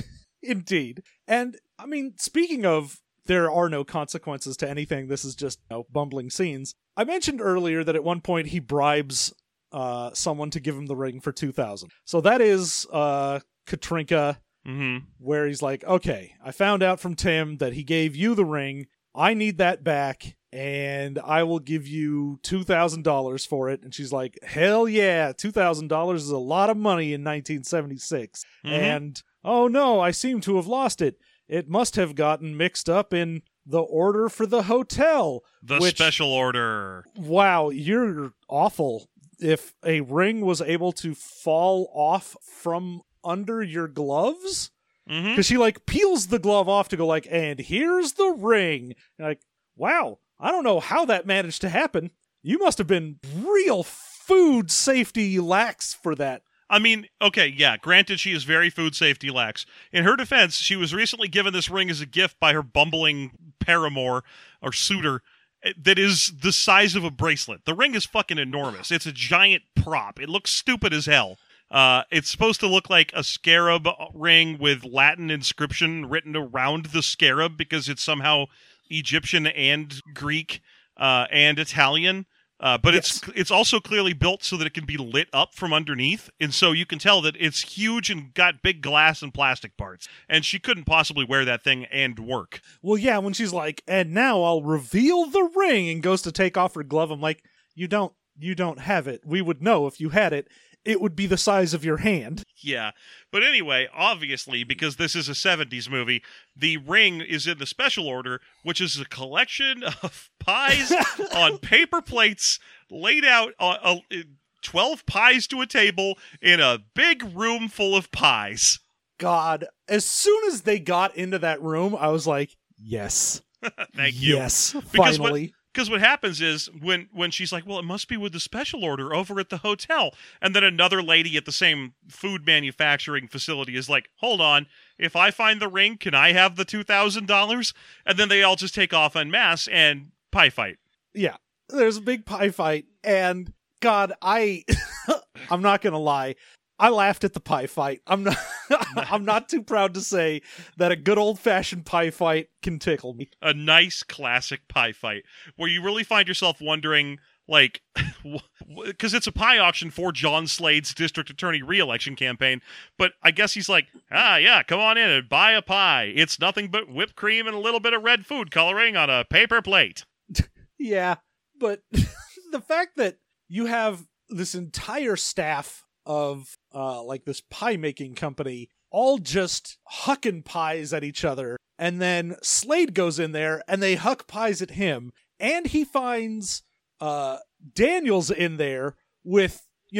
Indeed. And, I mean, speaking of there are no consequences to anything, this is just, you know, bumbling scenes. I mentioned earlier that at one point he bribes uh, someone to give him the ring for two thousand. So that is uh, Katrinka, Mm-hmm. where he's like, okay, I found out from Tim that he gave you the ring. I need that back, and I will give you two thousand dollars for it. And she's like, hell yeah, two thousand dollars is a lot of money in nineteen seventy-six. Mhm. And, oh no, I seem to have lost it. It must have gotten mixed up in the order for the hotel. The which, special order. Wow, you're awful. If a ring was able to fall off from under your gloves? Mm-hmm. Because she, like, peels the glove off to go, like, and here's the ring. And like, wow, I don't know how that managed to happen. You must have been real food safety lax for that. I mean, okay, yeah, granted she is very food safety lax. In her defense, she was recently given this ring as a gift by her bumbling paramour or suitor that is the size of a bracelet. The ring is fucking enormous. It's a giant prop. It looks stupid as hell. Uh, it's supposed to look like a scarab ring with Latin inscription written around the scarab because it's somehow Egyptian and Greek uh, and Italian. Uh, but Yes. it's it's also clearly built so that it can be lit up from underneath, and so you can tell that it's huge and got big glass and plastic parts. And she couldn't possibly wear that thing and work. Well, yeah, when she's like, and now I'll reveal the ring, and goes to take off her glove, I'm like, you don't, you don't have it. We would know if you had it. It would be the size of your hand. Yeah. But anyway, obviously, because this is a seventies movie, the ring is in the special order, which is a collection of pies on paper plates laid out on uh, twelve pies to a table in a big room full of pies. God, as soon as they got into that room, I was like, yes. Thank you. Yes, Because what- finally. Because what happens is when, when she's like, well, it must be with the special order over at the hotel. And then another lady at the same food manufacturing facility is like, hold on, if I find the ring, can I have the two thousand dollars? And then they all just take off en masse and pie fight. Yeah, there's a big pie fight, and God, I, I'm not gonna lie, I laughed at the pie fight. I'm not, I'm not too proud to say that a good old fashioned pie fight can tickle me. A nice classic pie fight where you really find yourself wondering, like, because it's a pie auction for John Slade's district attorney re-election campaign. But I guess he's like, ah, yeah, come on in and buy a pie. It's nothing but whipped cream and a little bit of red food coloring on a paper plate. Yeah, but the fact that you have this entire staff of uh like this pie making company all just hucking pies at each other, and then Slade goes in there and they huck pies at him, and he finds uh Daniels in there with, you know,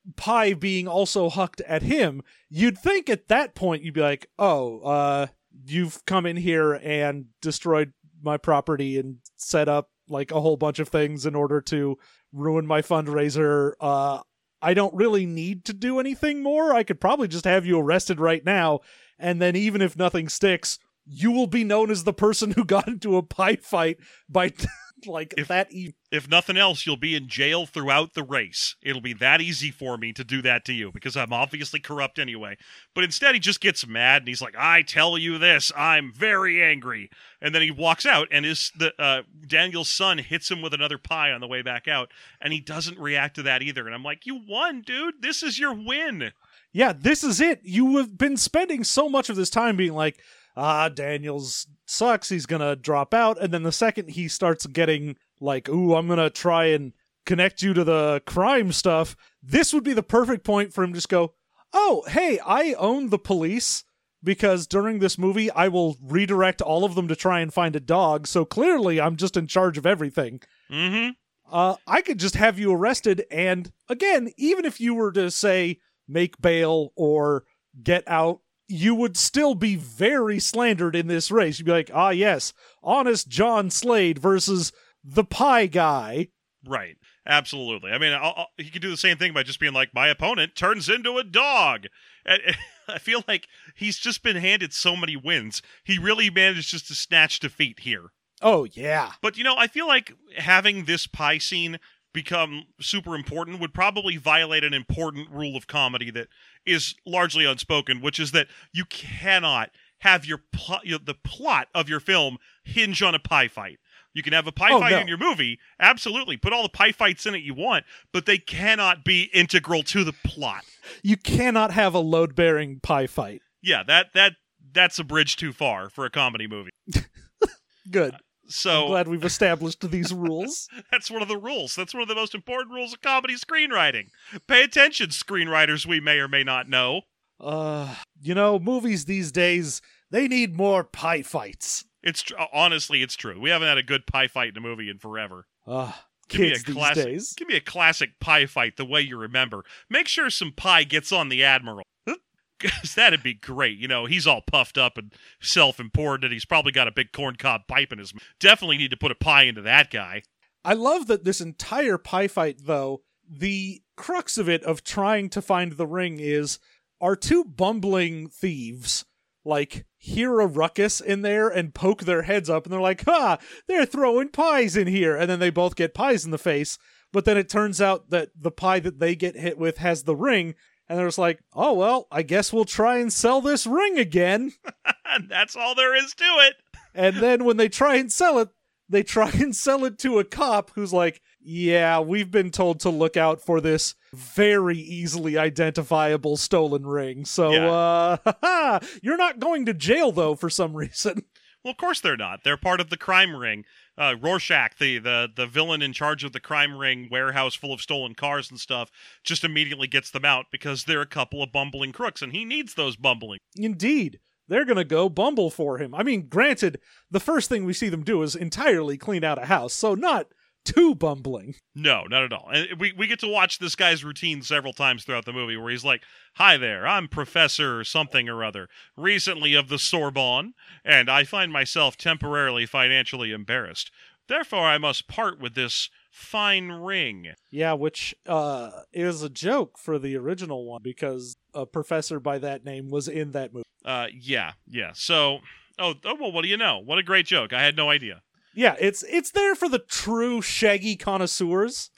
pie being also hucked at him, you'd think at that point you'd be like, oh, uh, you've come in here and destroyed my property and set up like a whole bunch of things in order to ruin my fundraiser. Uh, I don't really need to do anything more. I could probably just have you arrested right now. And then even if nothing sticks, you will be known as the person who got into a pie fight by like if, that. E- if nothing else, you'll be in jail throughout the race. It'll be that easy for me to do that to you because I'm obviously corrupt anyway. But instead, he just gets mad and he's like, I tell you this, I'm very angry. And then he walks out and his, the, uh, Daniel's son hits him with another pie on the way back out. And he doesn't react to that either. And I'm like, you won, dude. This is your win. Yeah, this is it. You have been spending so much of this time being like, ah, Daniels sucks, he's gonna drop out, and then the second he starts getting like, ooh, I'm gonna try and connect you to the crime stuff, this would be the perfect point for him to just go, oh, hey, I own the police, because during this movie I will redirect all of them to try and find a dog, so clearly I'm just in charge of everything. Mm-hmm. Uh, I could just have you arrested, and again, even if you were to say, make bail or get out, you would still be very slandered in this race. You'd be like, ah, yes, honest John Slade versus the pie guy. Right. Absolutely. I mean, I'll, I'll, he could do the same thing by just being like, my opponent turns into a dog. And, and I feel like he's just been handed so many wins. He really managed just to snatch defeat here. Oh, yeah. But, you know, I feel like having this pie scene become super important would probably violate an important rule of comedy that is largely unspoken, which is that you cannot have your pl- the plot of your film hinge on a pie fight. You can have a pie oh, fight no. in your movie, absolutely. Put all the pie fights in it you want, but they cannot be integral to the plot. You cannot have a load-bearing pie fight. Yeah, that that that's a bridge too far for a comedy movie. Good. So I'm glad we've established these rules. That's one of the rules. That's one of the most important rules of comedy screenwriting. Pay attention, screenwriters we may or may not know. Uh, you know, movies these days, they need more pie fights. It's tr- honestly, it's true. We haven't had a good pie fight in a movie in forever. Uh, Give me kids a these classic, days. Give me a classic pie fight the way you remember. Make sure some pie gets on the Admiral. Because that'd be great. You know, he's all puffed up and self-important, and he's probably got a big corncob pipe in his mouth. Definitely need to put a pie into that guy. I love that this entire pie fight, though, the crux of it, of trying to find the ring, is our two bumbling thieves, like, hear a ruckus in there and poke their heads up, and they're like, ha, they're throwing pies in here, and then they both get pies in the face, but then it turns out that the pie that they get hit with has the ring, and they're just like, oh, well, I guess we'll try and sell this ring again. And that's all there is to it. And then when they try and sell it, they try and sell it to a cop who's like, yeah, we've been told to look out for this very easily identifiable stolen ring. So, Yeah. uh, you're not going to jail, though, for some reason. Well, of course they're not. They're part of the crime ring. Uh, Rorschach, the, the the villain in charge of the crime ring warehouse full of stolen cars and stuff, just immediately gets them out because they're a couple of bumbling crooks, and he needs those bumbling. Indeed. They're going to go bumble for him. I mean, granted, the first thing we see them do is entirely clean out a house, so not too bumbling. No, not at all. And we, we get to watch this guy's routine several times throughout the movie where he's like, hi there, I'm Professor something or other, recently of the Sorbonne, and I find myself temporarily financially embarrassed. Therefore, I must part with this fine ring. Yeah, which uh, is a joke for the original one because a professor by that name was in that movie. Uh, yeah, yeah. So, oh, oh well, what do you know? What a great joke. I had no idea. Yeah, it's it's there for the true Shaggy connoisseurs.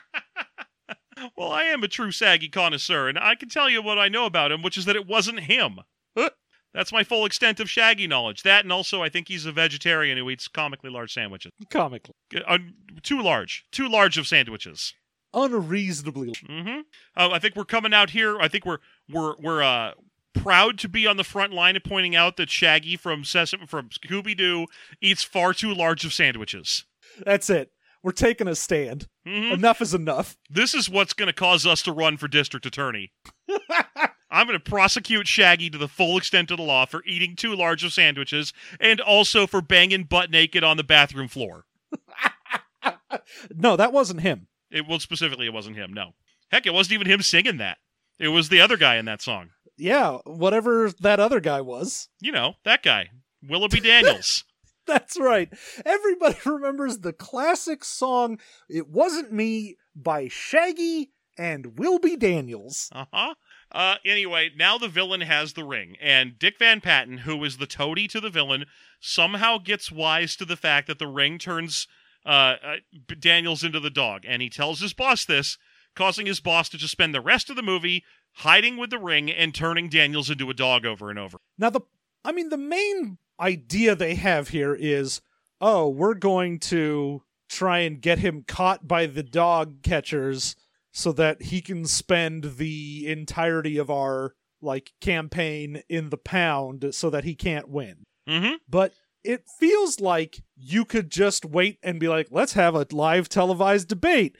Well, I am a true saggy connoisseur, and I can tell you what I know about him, which is that it wasn't him. That's my full extent of Shaggy knowledge. That, and also I think he's a vegetarian who eats comically large sandwiches. Comically. Uh, too large. Too large of sandwiches. Unreasonably. Mm-hmm. Uh, I think we're coming out here. I think we're we're we're uh proud to be on the front line of pointing out that Shaggy from Sesame from Scooby-Doo eats far too large of sandwiches. That's it. We're taking a stand. Mm-hmm. Enough is enough. This is what's going to cause us to run for district attorney. I'm going to prosecute Shaggy to the full extent of the law for eating too large of sandwiches and also for banging butt naked on the bathroom floor. No, that wasn't him. It well, specifically, it wasn't him, no. Heck, it wasn't even him singing that. It was the other guy in that song. Yeah, whatever that other guy was. You know, that guy. Willoughby Daniels. That's right. Everybody remembers the classic song, It Wasn't Me, by Shaggy and Willoughby Daniels. Uh-huh. Uh, anyway, now the villain has the ring, and Dick Van Patten, who is the toady to the villain, somehow gets wise to the fact that the ring turns uh, uh, Daniels into the dog, and he tells his boss this, causing his boss to just spend the rest of the movie hiding with the ring and turning Daniels into a dog over and over. Now, the I mean, the main idea they have here is, oh, we're going to try and get him caught by the dog catchers so that he can spend the entirety of our, like, campaign in the pound so that he can't win. Mm-hmm. But it feels like you could just wait and be like, let's have a live televised debate,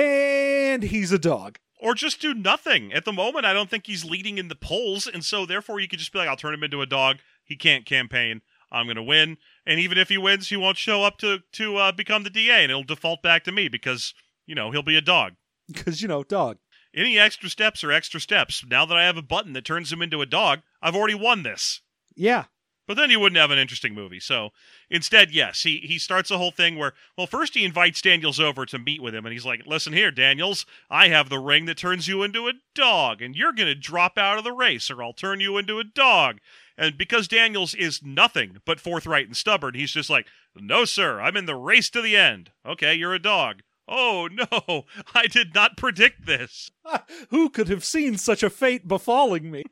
and he's a dog. Or just do nothing. At the moment, I don't think he's leading in the polls, and so therefore you could just be like, I'll turn him into a dog. He can't campaign. I'm going to win. And even if he wins, he won't show up to, to uh, become the D A, and it'll default back to me because, you know, he'll be a dog. Because, you know, dog. Any extra steps are extra steps. Now that I have a button that turns him into a dog, I've already won this. Yeah. But then you wouldn't have an interesting movie. So instead, yes, he, he starts a whole thing where, well, first he invites Daniels over to meet with him, and he's like, listen here, Daniels, I have the ring that turns you into a dog, and you're going to drop out of the race, or I'll turn you into a dog. And because Daniels is nothing but forthright and stubborn, he's just like, no, sir, I'm in the race to the end. Okay, you're a dog. Oh, no, I did not predict this. Who could have seen such a fate befalling me?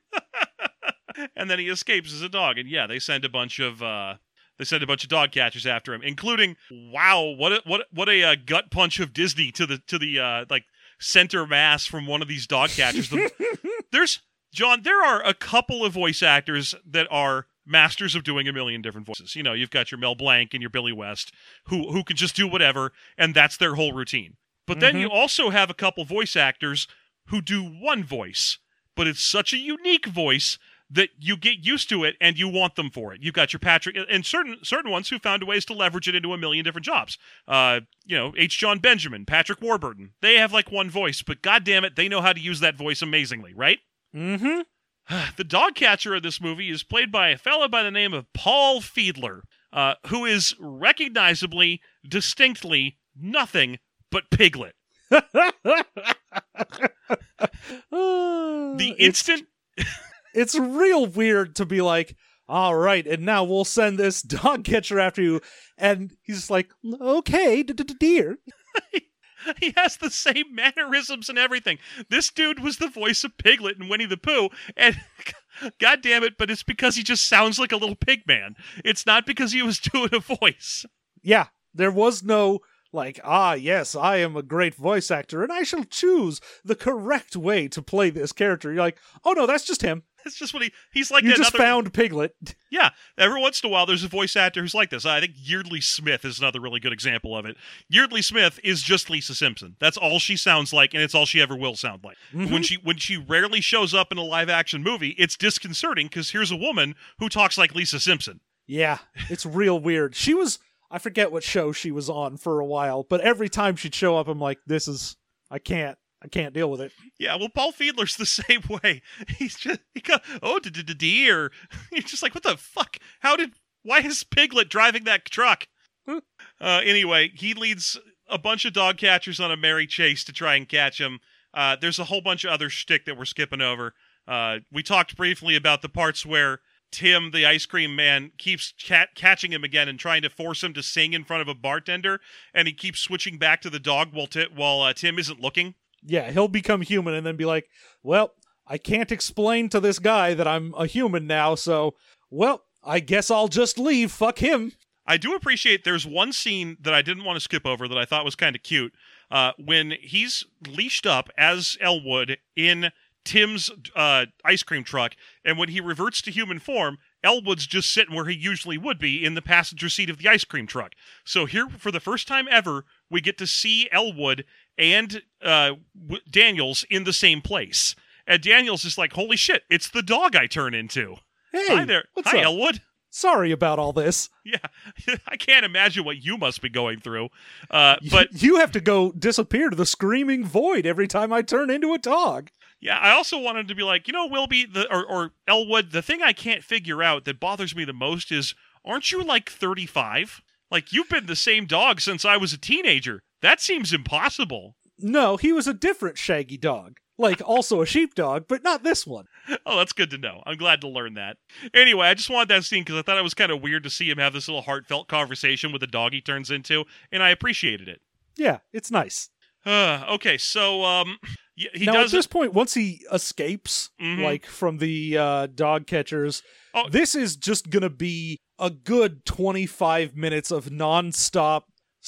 And then he escapes as a dog. And yeah, they send a bunch of uh, they send a bunch of dog catchers after him, including, wow, what a, what what a uh, gut punch of Disney to the to the uh, like center mass from one of these dog catchers. The, there's John. There are a couple of voice actors that are masters of doing a million different voices. You know, you've got your Mel Blanc and your Billy West, who who can just do whatever, and that's their whole routine. But then Mm-hmm. you also have a couple voice actors who do one voice, but it's such a unique voice that you get used to it and you want them for it. You've got your Patrick, and certain certain ones who found ways to leverage it into a million different jobs. Uh, you know, H. John Benjamin, Patrick Warburton. They have like one voice, but goddamn it, they know how to use that voice amazingly, right? Mm-hmm. The dog catcher of this movie is played by a fella by the name of Paul Fiedler, uh, who is recognizably, distinctly nothing but Piglet. The instant... It's real weird to be like, all right, and now we'll send this dog catcher after you. And he's like, okay, dear. He has the same mannerisms and everything. This dude was the voice of Piglet in Winnie the Pooh, and god damn it, but it's because he just sounds like a little pig man. It's not because he was doing a voice. Yeah, there was no, like, ah, yes, I am a great voice actor, and I shall choose the correct way to play this character. You're like, oh no, that's just him. That's just what he, he's like You another... just found Piglet. Yeah, every once in a while there's a voice actor who's like this. I think Yeardley Smith is another really good example of it. Yeardley Smith is just Lisa Simpson. That's all she sounds like, and it's all she ever will sound like. Mm-hmm. When she when she rarely shows up in a live-action movie, it's disconcerting because here's a woman who talks like Lisa Simpson. Yeah, it's real weird. She was, I forget what show she was on for a while, but every time she'd show up, I'm like, this is, I can't. I can't deal with it. Yeah, well, Paul Fiedler's the same way. He's just, he got, oh, deer. You're just like, what the fuck? How did, why is Piglet driving that truck? uh, anyway, he leads a bunch of dog catchers on a merry chase to try and catch him. Uh, there's a whole bunch of other shtick that we're skipping over. Uh, we talked briefly about the parts where Tim, the ice cream man, keeps cat- catching him again and trying to force him to sing in front of a bartender, and he keeps switching back to the dog while, t- while uh, Tim isn't looking. Yeah, he'll become human and then be like, well, I can't explain to this guy that I'm a human now, so, well, I guess I'll just leave. Fuck him. I do appreciate there's one scene that I didn't want to skip over that I thought was kind of cute. Uh, when he's leashed up as Elwood in Tim's uh, ice cream truck, and when he reverts to human form, Elwood's just sitting where he usually would be in the passenger seat of the ice cream truck. So here, for the first time ever, we get to see Elwood and uh, w- Daniels in the same place. And Daniels is like, holy shit, it's the dog I turn into. Hey, Hi there. what's Hi, up? Elwood. Sorry about all this. Yeah, I can't imagine what you must be going through. Uh, but you have to go disappear to the screaming void every time I turn into a dog. Yeah, I also wanted to be like, you know, Wilby, the, or, or Elwood, the thing I can't figure out that bothers me the most is, aren't you like thirty-five? Like, you've been the same dog since I was a teenager. That seems impossible. No, he was a different Shaggy dog. Like, also a sheepdog, but not this one. Oh, that's good to know. I'm glad to learn that. Anyway, I just wanted that scene because I thought it was kind of weird to see him have this little heartfelt conversation with the dog he turns into, and I appreciated it. Yeah, it's nice. Uh, okay, so, um... he now, does at this it- point, once he escapes, Mhm. like, from the uh, dog catchers, Oh. this is just gonna be a good twenty-five minutes of nonstop,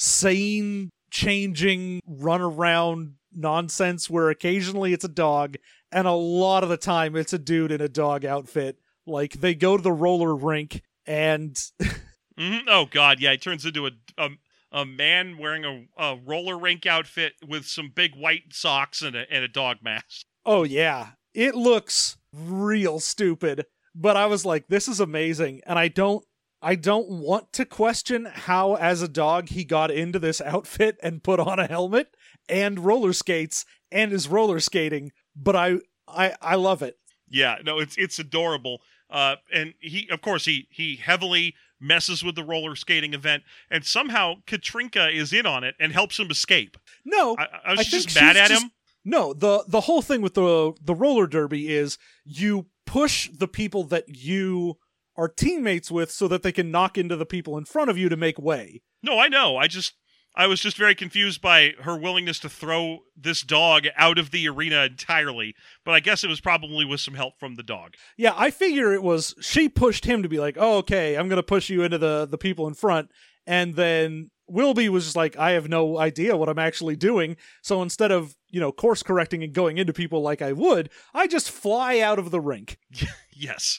scene-changing, run-around nonsense where occasionally it's a dog, and a lot of the time it's a dude in a dog outfit. Like, they go to the roller rink, and... Mhm. Oh, God, yeah, he turns into a... a A man wearing a, a roller rink outfit with some big white socks and a, and a dog mask. Oh, yeah. It looks real stupid, but I was like, this is amazing, and I don't I don't want to question how, as a dog, he got into this outfit and put on a helmet and roller skates and is roller skating, but I I, I love it. Yeah, no, it's it's adorable. Uh, and he, of course, he he heavily messes with the roller skating event, and somehow Katrinka is in on it and helps him escape. No, I, I was I just think mad she's at just- him. No, the the whole thing with the the roller derby is you push the people that you are teammates with so that they can knock into the people in front of you to make way. No, I know. I just I was just very confused by her willingness to throw this dog out of the arena entirely. But I guess it was probably with some help from the dog. Yeah, I figure it was she pushed him to be like, oh, okay, I'm going to push you into the, the people in front. And then Wilby was just like, I have no idea what I'm actually doing. So instead of, you know, course correcting and going into people like I would, I just fly out of the rink. Yes.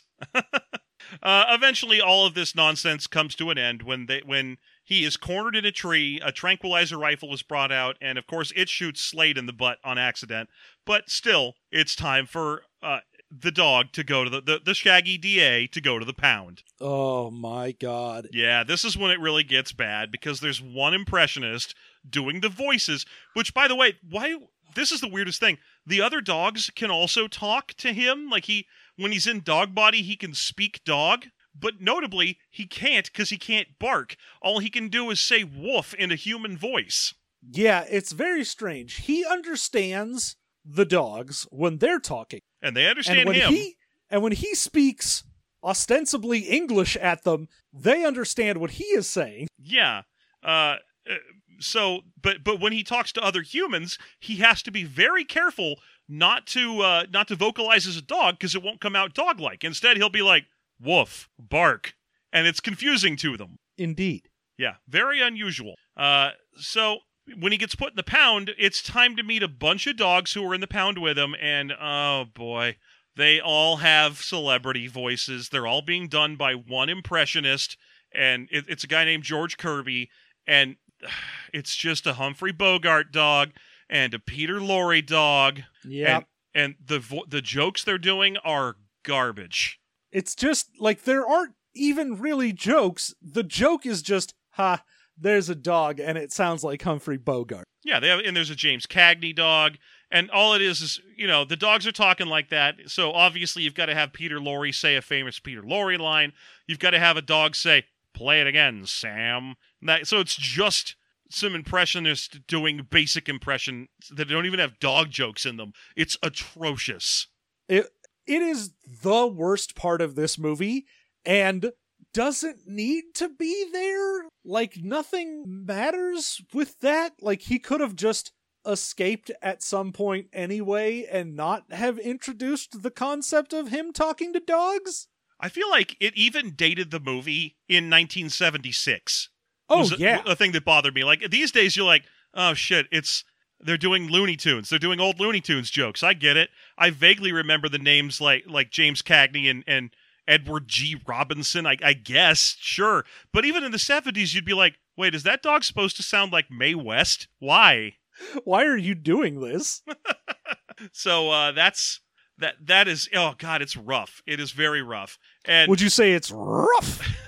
uh, eventually, all of this nonsense comes to an end when they when he is cornered in a tree. A tranquilizer rifle is brought out, and of course, it shoots Slade in the butt on accident. But still, it's time for uh, the dog to go to the, the the Shaggy D A to go to the pound. Oh my god. Yeah, this is when it really gets bad because there's one impressionist doing the voices. Which, by the way, why? This is the weirdest thing. The other dogs can also talk to him. Like he, when he's in dog body, he can speak dog. But notably, he can't because he can't bark. All he can do is say woof in a human voice. Yeah, it's very strange. He understands the dogs when they're talking. And they understand and when him. He, and when he speaks ostensibly English at them, they understand what he is saying. Yeah. Uh, uh, so, but but when he talks to other humans, he has to be very careful not to uh, not to vocalize as a dog because it won't come out dog-like. Instead, he'll be like, woof, bark. And it's confusing to them. Indeed. Yeah, very unusual. Uh, so when he gets put in the pound, it's time to meet a bunch of dogs who are in the pound with him, and oh boy, they all have celebrity voices. They're all being done by one impressionist, and it, it's a guy named George Kirby, and it's just a Humphrey Bogart dog and a Peter Lorre dog. Yeah. And, and the vo- the jokes they're doing are garbage. It's just like there aren't even really jokes. The joke is just, ha, there's a dog and it sounds like Humphrey Bogart. Yeah, they have, and there's a James Cagney dog, and all it is is, you know, the dogs are talking like that, so obviously you've got to have Peter Lorre say a famous Peter Lorre line. You've got to have a dog say, play it again, Sam. That, so it's just some impressionists doing basic impression that don't even have dog jokes in them. It's atrocious. It It is the worst part of this movie, and doesn't need to be there. Like, nothing matters with that. Like, he could have just escaped at some point anyway and not have introduced the concept of him talking to dogs. I feel like it even dated the movie in nineteen seventy-six. Oh, was a, yeah. a thing that bothered me. Like, these days you're like, oh shit, it's they're doing Looney Tunes. They're doing old Looney Tunes jokes. I get it. I vaguely remember the names like like James Cagney and, and Edward G. Robinson, I, I guess, sure. But even in the seventies, you'd be like, wait, is that dog supposed to sound like Mae West? Why? Why are you doing this? So uh, that's that. That is, oh god, it's rough. It is very rough. And Would you say it's rough?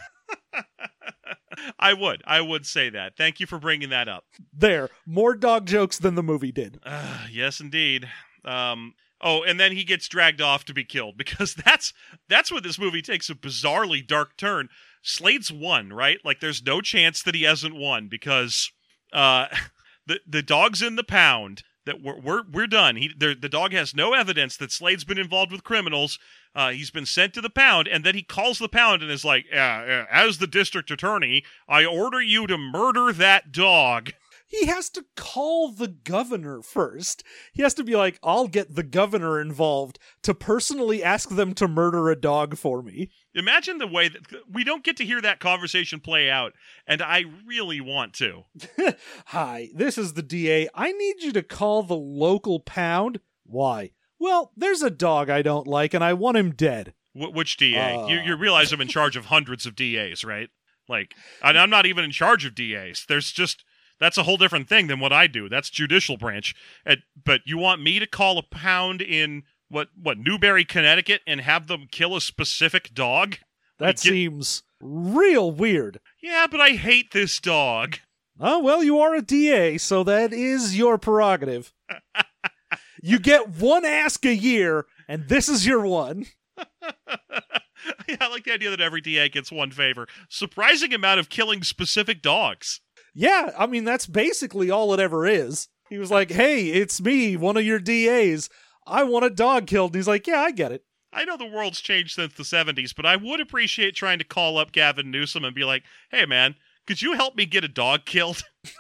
I would. I would say that. Thank you for bringing that up. There, more dog jokes than the movie did. Uh, yes, indeed. Um, oh, and then he gets dragged off to be killed, because that's that's when this movie takes a bizarrely dark turn. Slade's won, right? Like, there's no chance that he hasn't won, because uh, the the dog's in the pound. That we're we're, we're done. He the, the dog has no evidence that Slade's been involved with criminals. Uh, he's been sent to the pound, and then he calls the pound and is like, uh, uh, as the district attorney, I order you to murder that dog. He has to call the governor first. He has to be like, I'll get the governor involved to personally ask them to murder a dog for me. Imagine the way that we don't get to hear that conversation play out, and I really want to. Hi, this is the D A. I need you to call the local pound. Why? Well, there's a dog I don't like, and I want him dead. Wh- which D A? Uh... You, you realize I'm in charge of hundreds of D As, right? Like, and I'm not even in charge of D As. There's just... That's a whole different thing than what I do. That's judicial branch. And, but you want me to call a pound in, what, what Newbury, Connecticut, and have them kill a specific dog? That get... seems real weird. Yeah, but I hate this dog. Oh, well, you are a D A, so that is your prerogative. You get one ask a year, and this is your one. Yeah, I like the idea that every D A gets one favor. Surprising amount of killing specific dogs. Yeah, I mean, that's basically all it ever is. He was like, hey, it's me, one of your D As. I want a dog killed. And he's like, yeah, I get it. I know the world's changed since the seventies, but I would appreciate trying to call up Gavin Newsom and be like, hey, man, could you help me get a dog killed?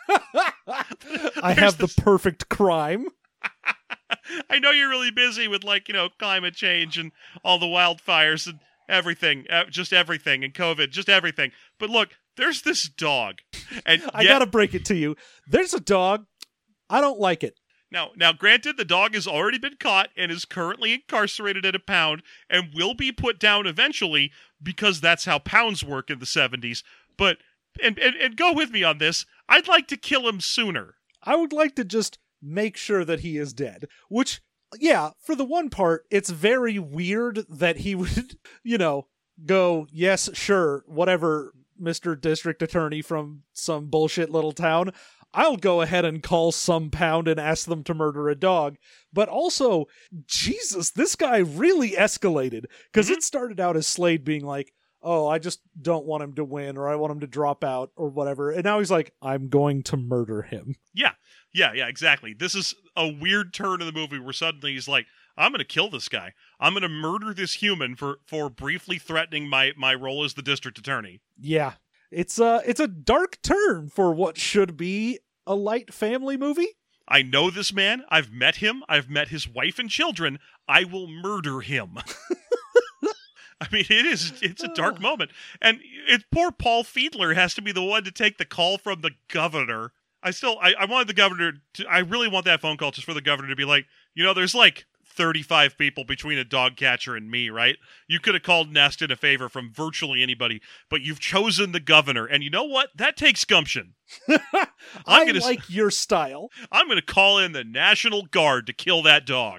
I have this... the perfect crime. I know you're really busy with, like, you know, climate change and all the wildfires and everything, uh, just everything, and COVID, just everything. But look, there's this dog. And I yet... gotta break it to you. There's a dog. I don't like it. Now, now, granted, the dog has already been caught and is currently incarcerated at a pound and will be put down eventually, because that's how pounds work in the seventies. But, and, and, and go with me on this, I'd like to kill him sooner. I would like to just make sure that he is dead. Which, yeah, for the one part, it's very weird that he would, you know, go, yes, sure, whatever, Mister District Attorney from some bullshit little town, I'll go ahead and call some pound and ask them to murder a dog. But also, Jesus, this guy really escalated. Because mm-hmm. It started out as Slade being like, oh, I just don't want him to win, or I want him to drop out, or whatever. And now he's like, I'm going to murder him. Yeah, yeah, yeah, exactly. This is a weird turn in the movie where suddenly he's like, I'm going to kill this guy. I'm going to murder this human for, for briefly threatening my, my role as the district attorney. Yeah. It's a, it's a dark turn for what should be a light family movie. I know this man. I've met him. I've met his wife and children. I will murder him. I mean, it is, it's a dark moment. And it, poor Paul Fiedler has to be the one to take the call from the governor. I still, I, I wanted the governor to, I really want that phone call just for the governor to be like, you know, there's like thirty-five people between a dog catcher and me, right? You could have called and asked in a favor from virtually anybody, but you've chosen the governor. And you know what? That takes gumption. I gonna, like your style. I'm going to call in the National Guard to kill that dog.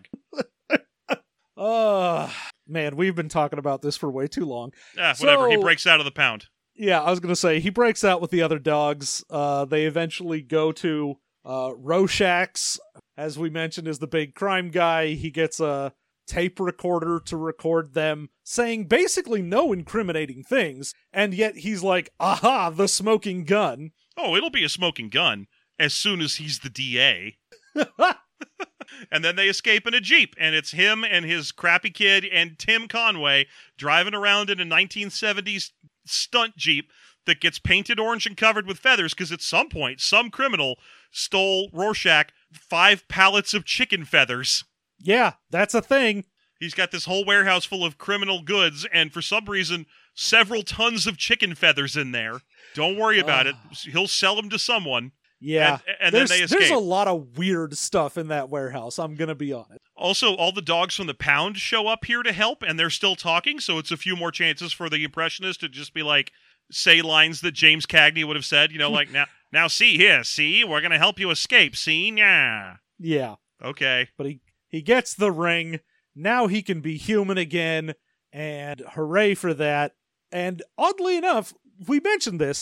Uh, man, we've been talking about this for way too long. Ah, whatever. So, he breaks out of the pound. Yeah, I was going to say, he breaks out with the other dogs. Uh, they eventually go to uh, Rorschach's, as we mentioned, is the big crime guy. He gets a tape recorder to record them saying basically no incriminating things, and yet he's like, aha, the smoking gun. Oh, it'll be a smoking gun as soon as he's the D A. And then they escape in a Jeep, and it's him and his crappy kid and Tim Conway driving around in a nineteen seventies stunt Jeep that gets painted orange and covered with feathers because at some point, some criminal stole Rorschach five pallets of chicken feathers. Yeah, that's a thing. He's got this whole warehouse full of criminal goods, and for some reason, several tons of chicken feathers in there. Don't worry about uh, it. He'll sell them to someone. Yeah, and, and there's, then they escape. There's a lot of weird stuff in that warehouse, I'm going to be honest. Also, all the dogs from the pound show up here to help, and they're still talking, so it's a few more chances for the impressionist to just be like, say lines that James Cagney would have said, you know, like, now, now see here, see, we're going to help you escape, see, yeah. Yeah. Okay. But he, he gets the ring, now he can be human again, and hooray for that. And oddly enough, we mentioned this,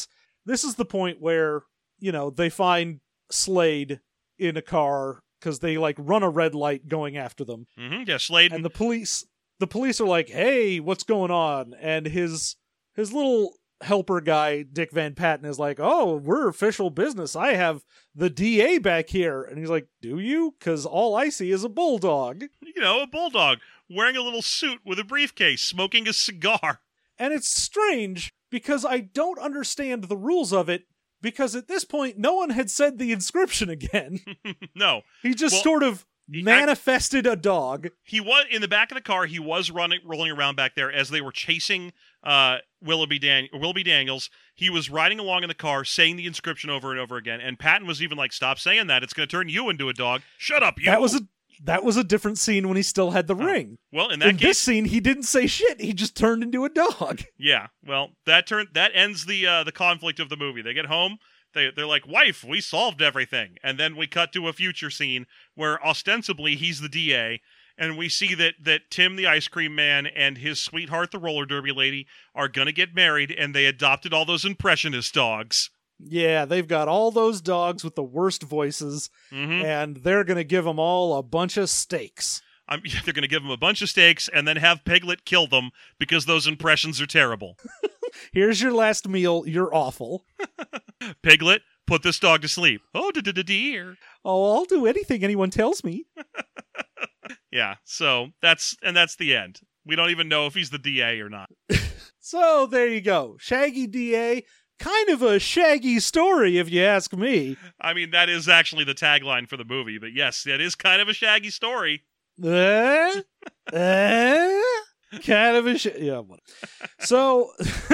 this is the point where, you know, they find Slade in a car because they like run a red light going after them. Mm-hmm. Yeah, Slade. And the police, the police are like, "Hey, what's going on?" And his his little helper guy, Dick Van Patten, is like, "Oh, we're official business. I have the D A back here." And he's like, "Do you? Because all I see is a bulldog." You know, a bulldog wearing a little suit with a briefcase, smoking a cigar. And it's strange because I don't understand the rules of it, because at this point, no one had said the inscription again. No. He just Well, sort of he- manifested a dog. He was in the back of the car. He was running, rolling around back there as they were chasing uh, Willoughby, Dan- Willoughby Daniels. He was riding along in the car, saying the inscription over and over again. And Patton was even like, "Stop saying that. It's going to turn you into a dog. Shut up, you." That was a that was a different scene when he still had the Oh. ring. Well, in that In case, this scene, he didn't say shit. He just turned into a dog. yeah. Well, that turn that ends the uh, the conflict of the movie. They get home. They they're like, "Wife, we solved everything." And then we cut to a future scene where ostensibly he's the D A. And we see that, that Tim the ice cream man and his sweetheart the roller derby lady are going to get married, and they adopted all those impressionist dogs. Yeah, they've got all those dogs with the worst voices, Mm-hmm. and they're going to give them all a bunch of steaks. I'm, they're going to give them a bunch of steaks and then have Piglet kill them because those impressions are terrible. Here's your last meal. You're awful. Piglet, put this dog to sleep. Oh, dear. Oh, I'll do anything anyone tells me. Yeah, so that's, and that's the end. We don't even know if he's the D A or not. So there you go. Shaggy D A. Kind of a shaggy story, if you ask me. I mean, that is actually the tagline for the movie, but yes, it is kind of a shaggy story. Uh, uh, kind of a sh- yeah. What? So,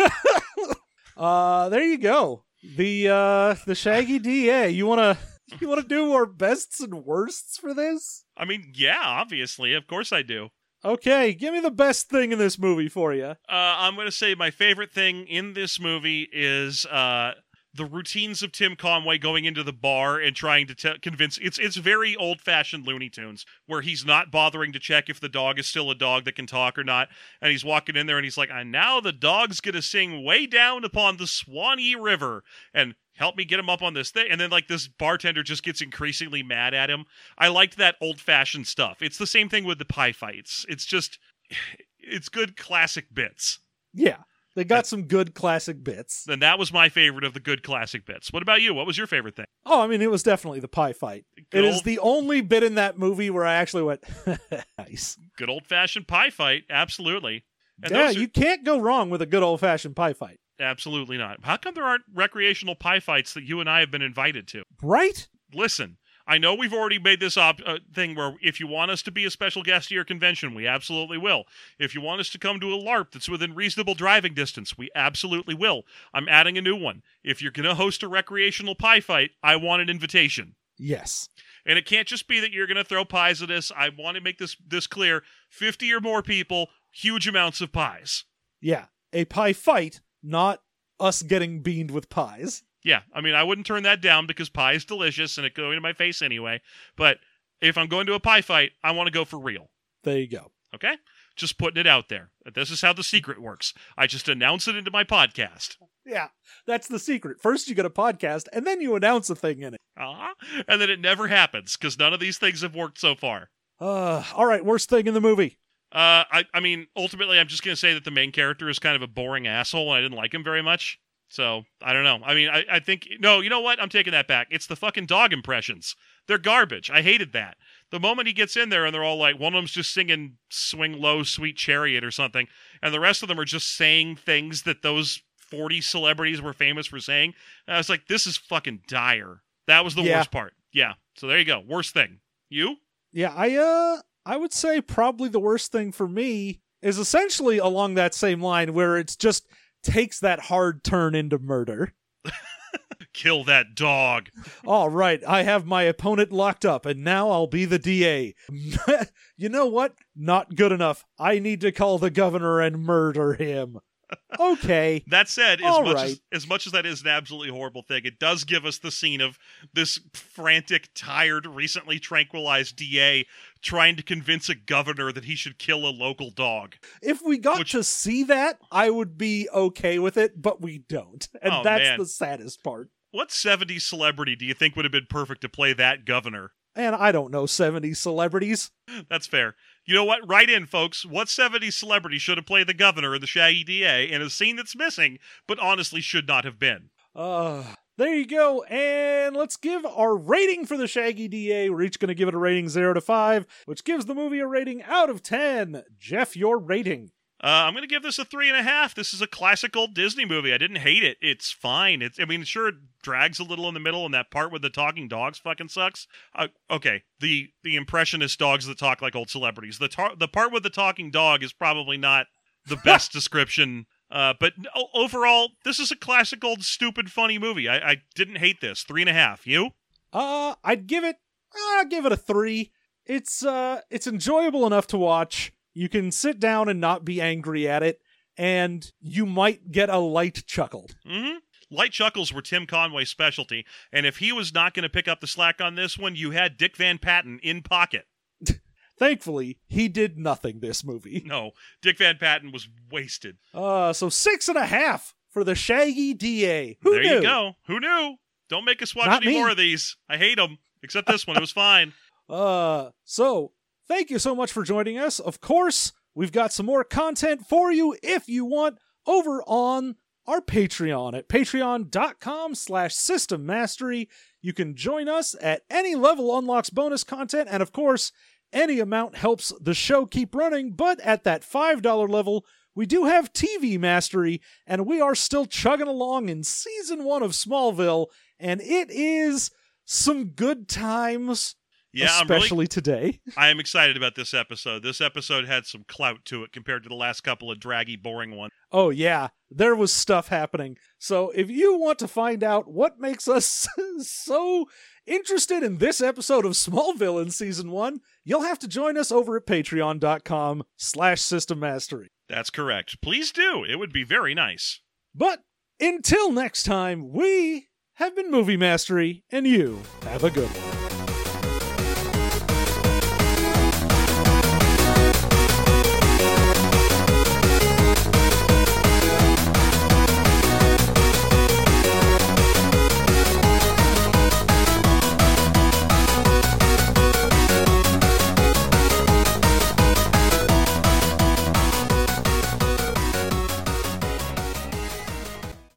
uh, there you go. The uh, the Shaggy D A. You wanna you wanna do our bests and worsts for this? I mean, yeah, obviously, of course I do. Okay, give me the best thing in this movie for you. Uh, I'm going to say my favorite thing in this movie is uh, the routines of Tim Conway going into the bar and trying to te- convince. It's it's very old-fashioned Looney Tunes, where he's not bothering to check if the dog is still a dog that can talk or not, and he's walking in there and he's like, "And now the dog's going to sing way down upon the Swanee River and help me get him up on this thing." And then like this bartender just gets increasingly mad at him. I liked that old-fashioned stuff. It's the same thing with the pie fights. It's just, it's good classic bits. Yeah, they got some good classic bits. Then that was my favorite of the good classic bits. What about you? What was your favorite thing? Oh, I mean, it was definitely the pie fight. Good It is old- the only bit in that movie where I actually went, nice. Good old-fashioned pie fight. Absolutely. And Yeah, those are- you can't go wrong with a good old-fashioned pie fight. Absolutely not. How come there aren't recreational pie fights that you and I have been invited to? Right? Listen, I know we've already made this op- uh, thing where if you want us to be a special guest to your convention, we absolutely will. If you want us to come to a LARP that's within reasonable driving distance, we absolutely will. I'm adding a new one. If you're going to host a recreational pie fight, I want an invitation. Yes. And it can't just be that you're going to throw pies at us. I want to make this this clear. fifty or more people, huge amounts of pies. Yeah. A pie fight, not us getting beamed with pies. Yeah, I mean, I wouldn't turn that down because pie is delicious and it go into my face anyway. But if I'm going to a pie fight, I want to go for real. There you go. Okay? Just putting it out there. This is how the secret works. I just announce it into my podcast. Yeah, that's the secret. First you get a podcast, and then you announce a thing in it. Uh-huh. And then it never happens because none of these things have worked so far. Uh, all right, worst thing in the movie. Uh, I, I mean, ultimately, I'm just going to say that the main character is kind of a boring asshole and I didn't like him very much. So, I don't know. I mean, I, I think... No, you know what? I'm taking that back. It's the fucking dog impressions. They're garbage. I hated that. The moment he gets in there and they're all like, one of them's just singing Swing Low, Sweet Chariot or something, and the rest of them are just saying things that those forty celebrities were famous for saying. And I was like, this is fucking dire. That was the Yeah. worst part. Yeah. So there you go. Worst thing. You? Yeah, I uh, I would say probably the worst thing for me is essentially along that same line where it's just takes that hard turn into murder. Kill that dog. All right, I have my opponent locked up, and now I'll be the D A. You know what? Not good enough. I need to call the governor and murder him. Okay. That said, as All much right. as, as much as that is an absolutely horrible thing, it does give us the scene of this frantic, tired, recently tranquilized D A trying to convince a governor that he should kill a local dog. If we got Which- to see that, I would be okay with it, but we don't. And Oh, that's man. the saddest part. What seventies celebrity do you think would have been perfect to play that governor? And I don't know seventies celebrities. That's fair. You know what? Write in, folks. What seventies celebrity should have played the governor in the Shaggy D A in a scene that's missing, but honestly should not have been? Uh, there you go. And let's give our rating for the Shaggy D A. We're each going to give it a rating zero to five, which gives the movie a rating out of ten. Jeff, your rating. Uh, I'm going to give this a three and a half. This is a classic old Disney movie. I didn't hate it. It's fine. It's, I mean, sure, it drags a little in the middle, and that part with the talking dogs fucking sucks. Uh, okay, the the impressionist dogs that talk like old celebrities. The tar- the part with the talking dog is probably not the best description. Uh, but o- overall, this is a classic old stupid funny movie. I, I didn't hate this. Three and a half. You? Uh, I'd give it, I'd give it a three. It's, uh, it's enjoyable enough to watch. You can sit down and not be angry at it, and you might get a light chuckle. Mm-hmm. Light chuckles were Tim Conway's specialty, and if he was not going to pick up the slack on this one, you had Dick Van Patten in pocket. Thankfully, he did nothing this movie. No, Dick Van Patten was wasted. Uh, so six and a half for the Shaggy D A. Who there knew? you go. Who knew? Don't make us watch Not any me. more of these. I hate them. Except this one. It was fine. Uh, so thank you so much for joining us. Of course, we've got some more content for you if you want over on our Patreon at patreon.com slash system mastery. You can join us at any level, unlocks bonus content, and of course, any amount helps the show keep running, but at that five dollar level, we do have T V mastery, and we are still chugging along in season one of Smallville, and it is some good times, Yeah, I'm really, especially today. I am excited about this episode. This episode had some clout to it compared to the last couple of draggy, boring ones. Oh, yeah, there was stuff happening. So if you want to find out what makes us so interested in this episode of Smallville in season one, you'll have to join us over at patreon.com slash system mastery. That's correct. Please do. It would be very nice. But until next time, we have been Movie Mastery, and you have a good one.